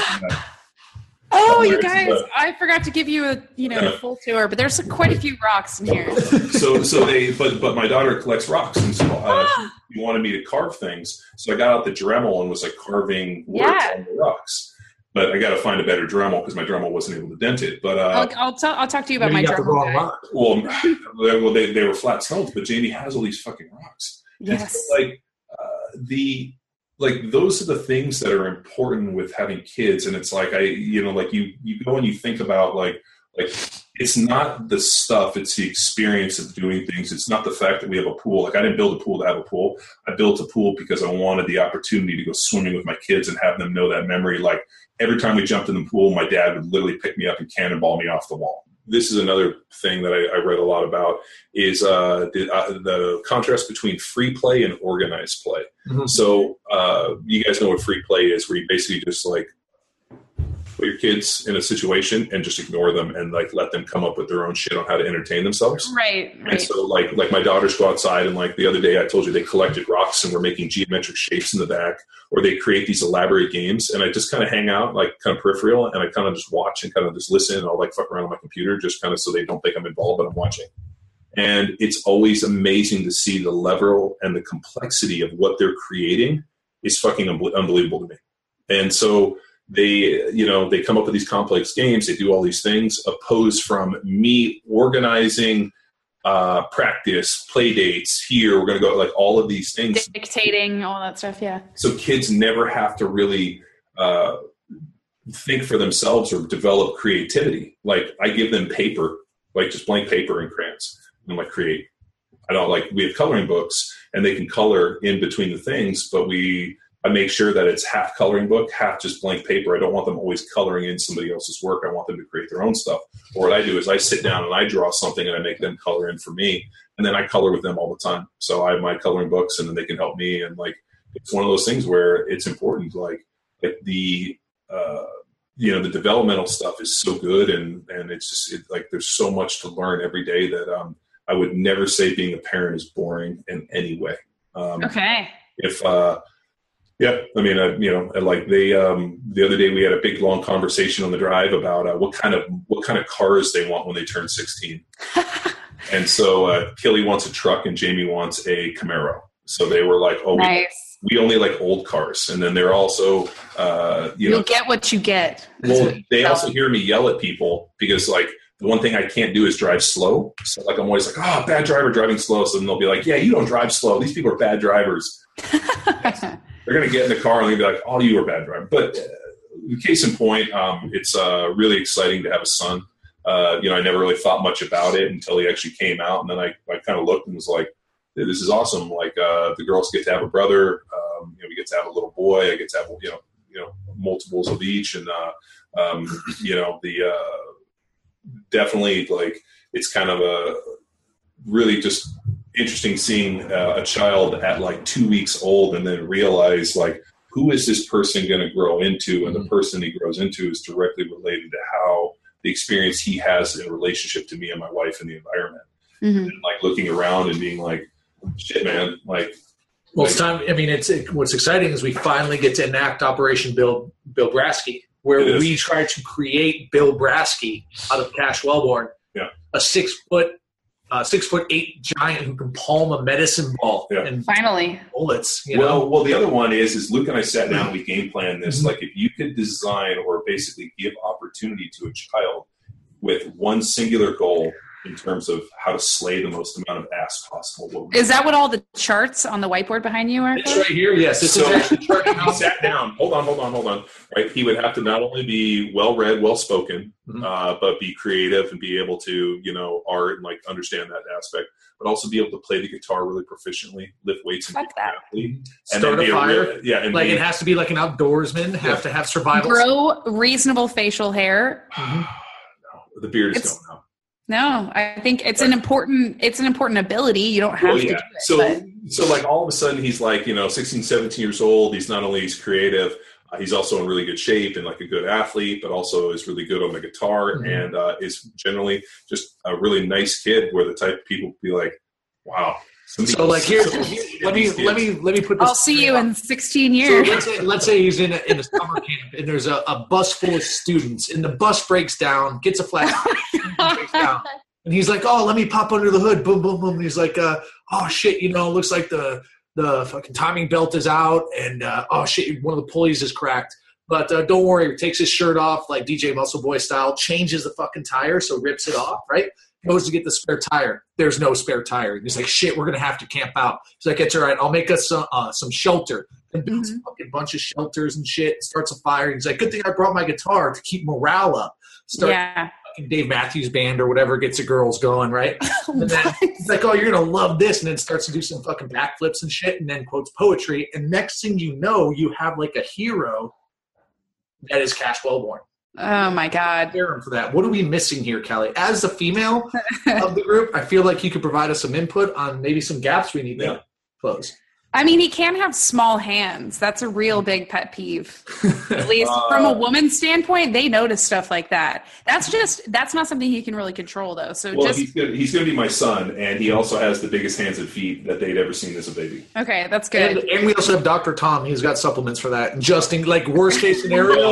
Oh, you guys! I forgot to give you a full tour, but there's quite a few rocks in here. But my daughter collects rocks, and so she wanted me to carve things. So I got out the Dremel and was like carving words on the rocks. But I got to find a better Dremel because my Dremel wasn't able to dent it. But I'll talk to you about my Dremel. Well, they were flat stones, but Jamie has all these fucking rocks. Yes, those are the things that are important with having kids. And it's like, you go and you think about like it's not the stuff, it's the experience of doing things. It's not the fact that we have a pool. Like, I didn't build a pool to have a pool. I built a pool because I wanted the opportunity to go swimming with my kids and have them know that memory. Like, every time we jumped in the pool, my dad would literally pick me up and cannonball me off the wall. This is another thing that I read a lot about is the contrast between free play and organized play. Mm-hmm. So you guys know what free play is, where you basically just like put your kids in a situation and just ignore them and like let them come up with their own shit on how to entertain themselves. Right. And so like my daughters go outside and like the other day I told you they collected rocks and were making geometric shapes in the back, or they create these elaborate games, and I just kind of hang out like kind of peripheral and I kind of just watch and kind of just listen, and I'll like fuck around on my computer just kind of so they don't think I'm involved, but I'm watching. And it's always amazing to see the level and the complexity of what they're creating is fucking unbelievable to me. And so they come up with these complex games. They do all these things opposed from me organizing practice, play dates here. We're going to go like all of these things. Dictating, all that stuff, yeah. So kids never have to really think for themselves or develop creativity. Like, I give them paper, like just blank paper and crayons. And I'm like, create. We have coloring books and they can color in between the things, but I make sure that it's half coloring book, half just blank paper. I don't want them always coloring in somebody else's work. I want them to create their own stuff. Or what I do is I sit down and I draw something and I make them color in for me. And then I color with them all the time. So I have my coloring books and then they can help me. And like, it's one of those things where it's important. Like the developmental stuff is so good. And it's just there's so much to learn every day that I would never say being a parent is boring in any way. Okay. Yeah, I mean, the other day we had a big long conversation on the drive about what kind of cars they want when they turn 16. And so Kelly wants a truck and Jamie wants a Camaro. So they were like, "Oh, nice. we only like old cars. And then they're also, you'll get what you get. Well, they also hear me yell at people because like the one thing I can't do is drive slow. So like, I'm always like, oh, bad driver driving slow. So then they'll be like, yeah, you don't drive slow. These people are bad drivers. They're going to get in the car and they'll be like, all you are bad drivers. But case in point, it's really exciting to have a son. I never really thought much about it until he actually came out. And then I kind of looked and was like, this is awesome. Like the girls get to have a brother. We get to have a little boy. I get to have, multiples of each. And, definitely like, it's kind of a really just interesting seeing a child at like 2 weeks old and then realize like, who is this person going to grow into? And the person he grows into is directly related to how the experience he has in relationship to me and my wife and the environment. Mm-hmm. And like looking around and being like, shit, man, like, well, it's time. I mean, what's exciting is we finally get to enact Operation Bill Brasky, where we try to create Bill Brasky out of Cash Wellborn, a 6'8" giant who can palm a medicine ball and finally bullets. Well, the other one is Luke and I sat down and we game planned this. Mm-hmm. Like, if you could design or basically give opportunity to a child with one singular goal in terms of how to slay the most amount of ass possible. Is that what all the charts on the whiteboard behind you are? It's right here. Yes. This is actually charting. He sat down. Hold on. Right. He would have to not only be well-read, well-spoken, but be creative and be able to, art and like understand that aspect, but also be able to play the guitar really proficiently, lift weights, and be an athlete. And start a fire. It has to be like an outdoorsman. Have to have survival. Grow reasonable facial hair. No, the beard is going out. No, I think it's an important ability. You don't have to do it. So like all of a sudden he's like, 16, 17 years old. He's not only creative, he's also in really good shape and like a good athlete, but also is really good on the guitar and is generally just a really nice kid where the type of people be like, wow. So like here, let me put this. I'll see you in 16 years. So let's say he's in a summer camp and there's a bus full of students and the bus breaks down, gets a flat, breaks down, and he's like, "Oh, let me pop under the hood." Boom, boom, boom. And he's like, "Oh shit, looks like the fucking timing belt is out, and oh shit, one of the pulleys is cracked." But don't worry, he takes his shirt off like DJ Muscle Boy style, changes the fucking tire, so rips it off, right? Goes to get the spare tire. There's no spare tire. He's like, shit, we're going to have to camp out. He's like, it's all right. I'll make us some shelter. And builds a fucking bunch of shelters and shit. Starts a fire. He's like, good thing I brought my guitar to keep morale up. Fucking Dave Matthews Band or whatever gets the girls going, right? And then he's like, oh, you're going to love this. And then starts to do some fucking backflips and shit and then quotes poetry. And next thing you know, you have like a hero that is Cash Wellborn. Oh my God. For that. What are we missing here, Kelly? As the female of the group, I feel like you could provide us some input on maybe some gaps we need to close. I mean, he can have small hands. That's a real big pet peeve. At least from a woman's standpoint, they notice stuff like that. That's not something he can really control, though. So he's going to be my son, and he also has the biggest hands and feet that they'd ever seen as a baby. Okay, that's good. And we also have Dr. Tom. He's got supplements for that. And just in like worst case scenario.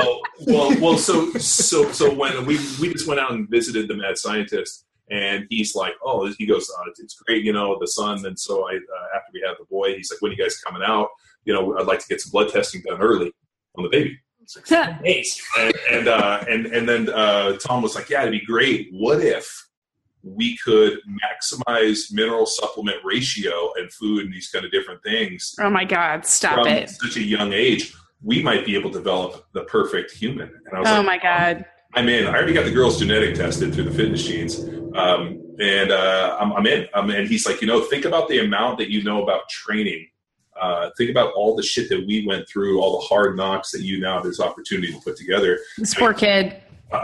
So when we just went out and visited the mad scientist. And he's like, he goes, it's great, the son. And so after we had the boy, he's like, when are you guys coming out? I'd like to get some blood testing done early on the baby. It's like, nice. And then Tom was like, yeah, it'd be great. What if we could maximize mineral supplement ratio and food and these kind of different things? Oh my God, stop it. Such a young age, we might be able to develop the perfect human. And I was my God. I'm in. I already got the girls genetic tested through the fitness genes. I'm in. And he's like, think about the amount that you know about training. Think about all the shit that we went through, all the hard knocks that you now have this opportunity to put together. This poor kid.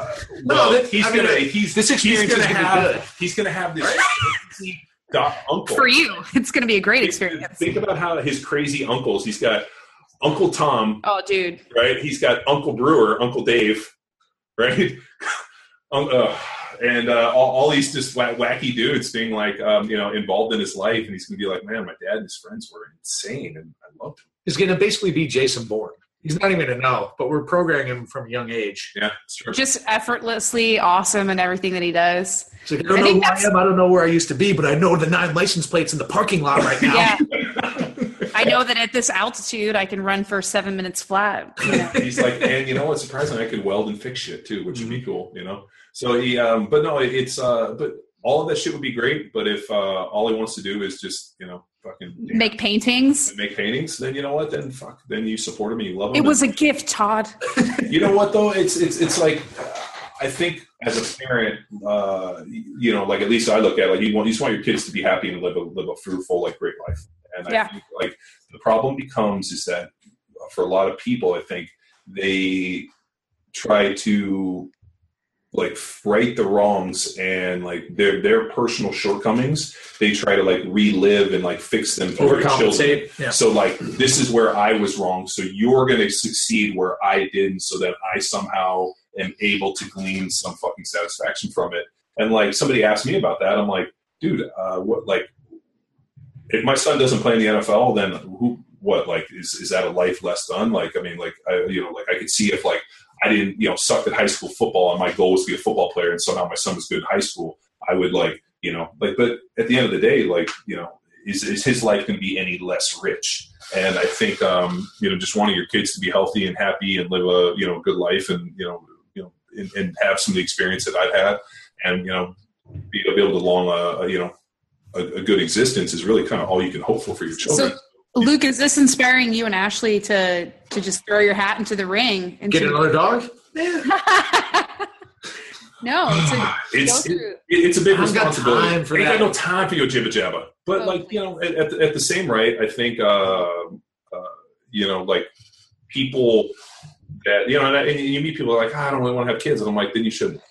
This experience is going to be good. He's going to have this uncle. For you, it's going to be a great experience. Think about how his crazy uncles. He's got Uncle Tom. Oh, dude. Right? He's got Uncle Brewer, Uncle Dave. Right? And all these just wacky dudes being like, involved in his life. And he's going to be like, man, my dad and his friends were insane. And I loved him. He's going to basically be Jason Bourne. He's not even going to know, but we're programming him from a young age. Yeah. Sure. Just effortlessly awesome in everything that he does. It's like, I don't know who I am. I don't know where I used to be, but I know the 9 license plates in the parking lot right now. Yeah. I know that at this altitude, I can run for 7 minutes flat. He's like, and you know what's surprising? I could weld and fix shit too, which would be cool, So he, but no, but all of that shit would be great. But if all he wants to do is just, fucking make paintings, then you know what? Then then you support him and you love him. It was a gift, Todd. You know what though? It's like, I think as a parent, like at least I look at it, like you just want your kids to be happy and live a fruitful, like great life. And I think like the problem becomes is that for a lot of people, I think they try to like right the wrongs and like their personal shortcomings. They try to like relive and like fix them for their children. Yeah. So like, this is where I was wrong. So you're going to succeed where I didn't, so that I somehow am able to glean some fucking satisfaction from it. And like somebody asked me about that. I'm like, dude, what, like, if my son doesn't play in the NFL, then is that a life less done? Like, I mean, like, I could see if like I didn't, suck at high school football and my goal was to be a football player and somehow my son was good in high school, I would like, but at the end of the day, like, is his life going to be any less rich? And I think, just wanting your kids to be healthy and happy and live a, good life and, and have some of the experience that I've had and, be able to long, a good existence is really kind of all you can hope for your children. So, Luke, is this inspiring you and Ashley to just throw your hat into the ring and get another dog? Yeah. No, it's a big responsibility. I ain't got no time for your jibba jabba. But at the same rate, I think like people that and you meet people like, I don't really want to have kids, and I'm like, then you shouldn't.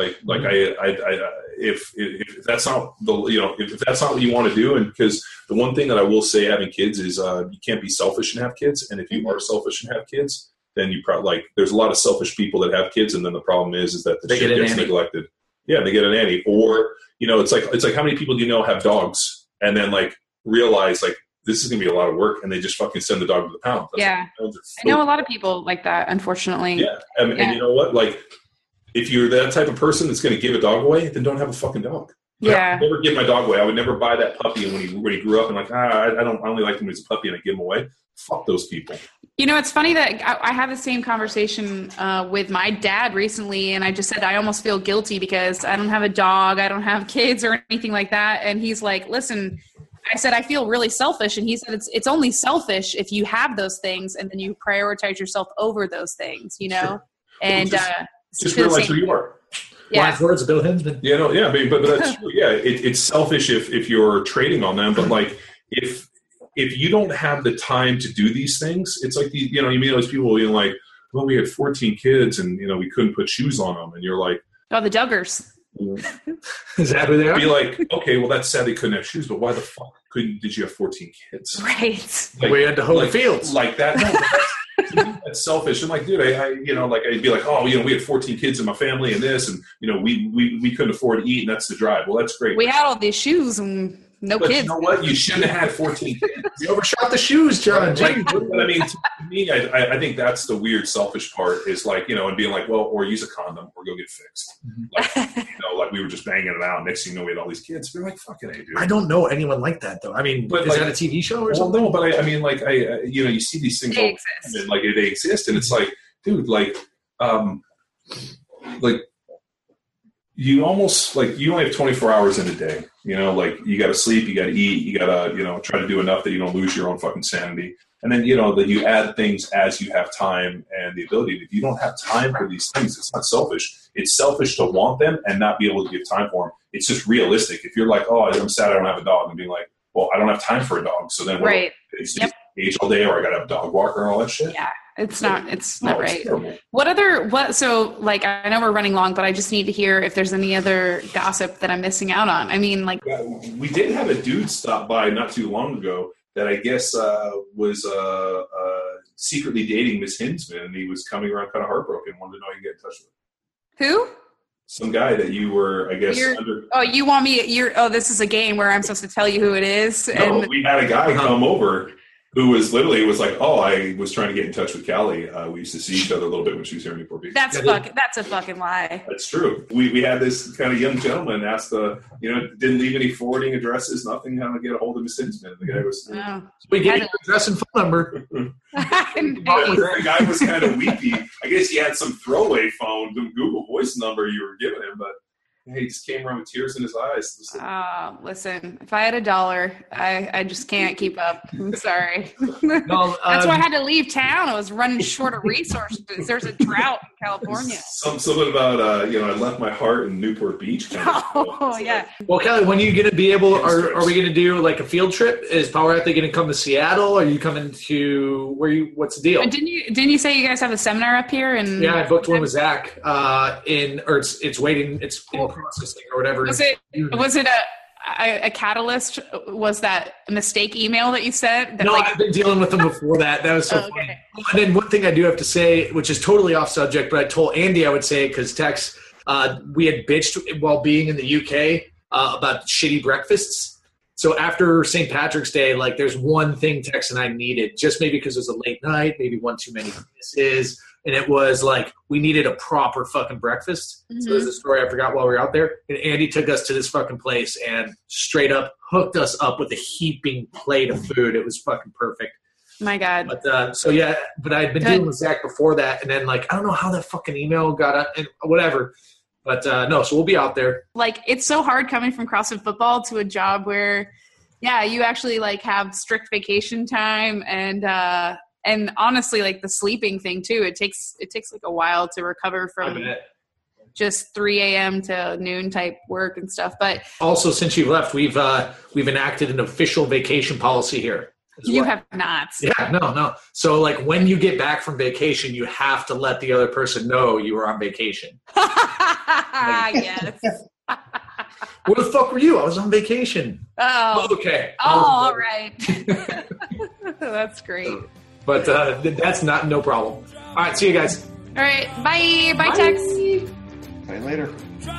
If that's not if that's not what you want to do, and because the one thing that I will say having kids is you can't be selfish and have kids, and if you are selfish and have kids, then you probably there's a lot of selfish people that have kids, and then the problem is that the shit gets neglected. Yeah, they get a nanny, or it's like how many people do you know have dogs and then like realize like this is gonna be a lot of work, and they just fucking send the dog to the pound. I know a lot of people like that, unfortunately. Yeah, and you know what, like. If you're that type of person that's going to give a dog away, then don't have a fucking dog. Yeah. I would never give my dog away. I would never buy that puppy. And when he grew up, and like, I only liked him as a puppy, and I give him away. Fuck those people. It's funny that I had the same conversation with my dad recently, and I just said I almost feel guilty because I don't have a dog, I don't have kids or anything like that. And he's like, listen, I said I feel really selfish, and he said it's only selfish if you have those things and then you prioritize yourself over those things, Sure. And just realize who you are. Yeah. Wise words, Bill Hinsman. But that's true. Yeah, it's selfish if you're trading on them. But like if you don't have the time to do these things, it's like you meet those people like, well, we had 14 kids and we couldn't put shoes on them, and you're like, oh, the Duggars. Is that who they are? Be like, okay, well, that's sad they couldn't have shoes, but why the fuck did you have 14 kids? Right. Like, we had to hoe the fields like that. No, that's selfish. And like, dude, I'd be like, oh, we had 14 kids in my family and this, and we couldn't afford to eat, and that's the drive. Well, that's great. We had all these shoes and no kids. You know what? You shouldn't have had 14 kids. You overshot the shoes, John. But I mean, to me, I think that's the weird, selfish part is like, and being like, well, or use a condom or go get fixed. Like, like we were just banging it out. Next thing you know, we had all these kids. We're like, fucking A, dude. I don't know anyone like that, though. I mean, but is that a TV show or something? No, but I mean, like, you see these things. They exist. And, like, they exist. And it's like, dude, like, you almost like you only have 24 hours in a day, like you got to sleep, you got to eat, you got to, try to do enough that you don't lose your own fucking sanity. And then, that you add things as you have time and the ability. If you don't have time for these things, it's not selfish. It's selfish to want them and not be able to give time for them. It's just realistic. If you're like, oh, I'm sad I don't have a dog, and being like, well, I don't have time for a dog. So then it's age all day, or I got to have a dog walker and all that shit. Yeah. It's not right. It's so like, I know we're running long, but I just need to hear if there's any other gossip that I'm missing out on. I mean, like, we did have a dude stop by not too long ago that I guess was secretly dating Miss Hinsman, and he was coming around kind of heartbroken, wanted to know you get in touch with. Who? Some guy that you were, I guess, you want me? This is a game where I'm supposed to tell you who it is. No, we had a guy come over who was literally like, oh, I was trying to get in touch with Callie. We used to see each other a little bit when she was here in Newport Beach. That's a fucking lie. That's true. We had this kind of young gentleman ask didn't leave any forwarding addresses, nothing, how to get a hold of Miss Sinsman. The guy was we get your address and phone number. The guy was kind of weepy. I guess he had some throwaway phone, the Google Voice number you were giving him, but he just came around with tears in his eyes. Listen, if I had $1, I just can't keep up. I'm sorry. No, that's why I had to leave town. I was running short of resources. There's a drought in California. Something about, I left my heart in Newport Beach. Yeah. Well, Kelly, when are you going to be able, are we going to do like a field trip? Is Power Athlete going to come to Seattle? Are you coming to, what's the deal? Didn't you say you guys have a seminar up here? Yeah, I booked one with Zach it's waiting, it's in processing or whatever. Was it a catalyst? Was that a mistake email that you sent? I've been dealing with them before that. That was so funny. And then one thing I do have to say, which is totally off subject, but I told Andy I would say it because Tex, we had bitched while being in the UK about shitty breakfasts. So after St. Patrick's Day, like there's one thing Tex and I needed, just maybe because it was a late night, maybe one too many misses. And it was like, we needed a proper fucking breakfast. Mm-hmm. So there's a story I forgot while we were out there. And Andy took us to this fucking place and straight up hooked us up with a heaping plate of food. It was fucking perfect. My God. But but I'd been dealing with Zach before that. And then I don't know how that fucking email got up and whatever. But so we'll be out there. It's so hard coming from CrossFit football to a job where, you actually have strict vacation time and honestly, the sleeping thing too, it takes a while to recover from just 3 a.m. to noon type work and stuff. But also, since you've left, we've enacted an official vacation policy here. You have not. Yeah, no. So when you get back from vacation, you have to let the other person know you were on vacation. Yes. Where the fuck were you? I was on vacation. Oh. Okay. All right. That's great. But that's no problem. All right, see you guys. All right, bye. Bye, Tex. Bye later.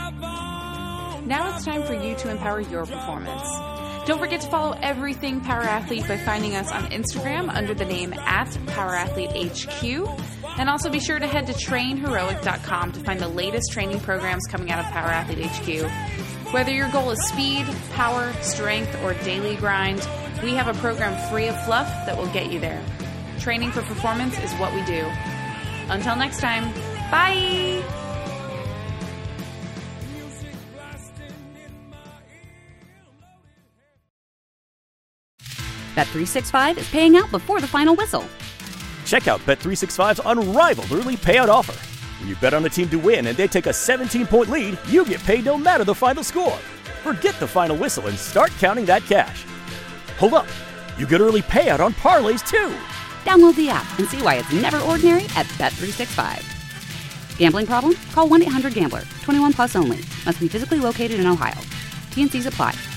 Now it's time for you to empower your performance. Don't forget to follow everything Power Athlete by finding us on Instagram under the name @PowerAthleteHQ. And also be sure to head to trainheroic.com to find the latest training programs coming out of Power Athlete HQ. Whether your goal is speed, power, strength, or daily grind, we have a program free of fluff that will get you there. Training for performance is what we do. Until next time, bye! Bet365 is paying out before the final whistle. Check out Bet365's unrivaled early payout offer. When you bet on a team to win and they take a 17-point lead, you get paid no matter the final score. Forget the final whistle and start counting that cash. Hold up, you get early payout on parlays too. Download the app and see why it's never ordinary at Bet365. Gambling problem? Call 1-800-GAMBLER. 21 plus only. Must be physically located in Ohio. T&Cs apply.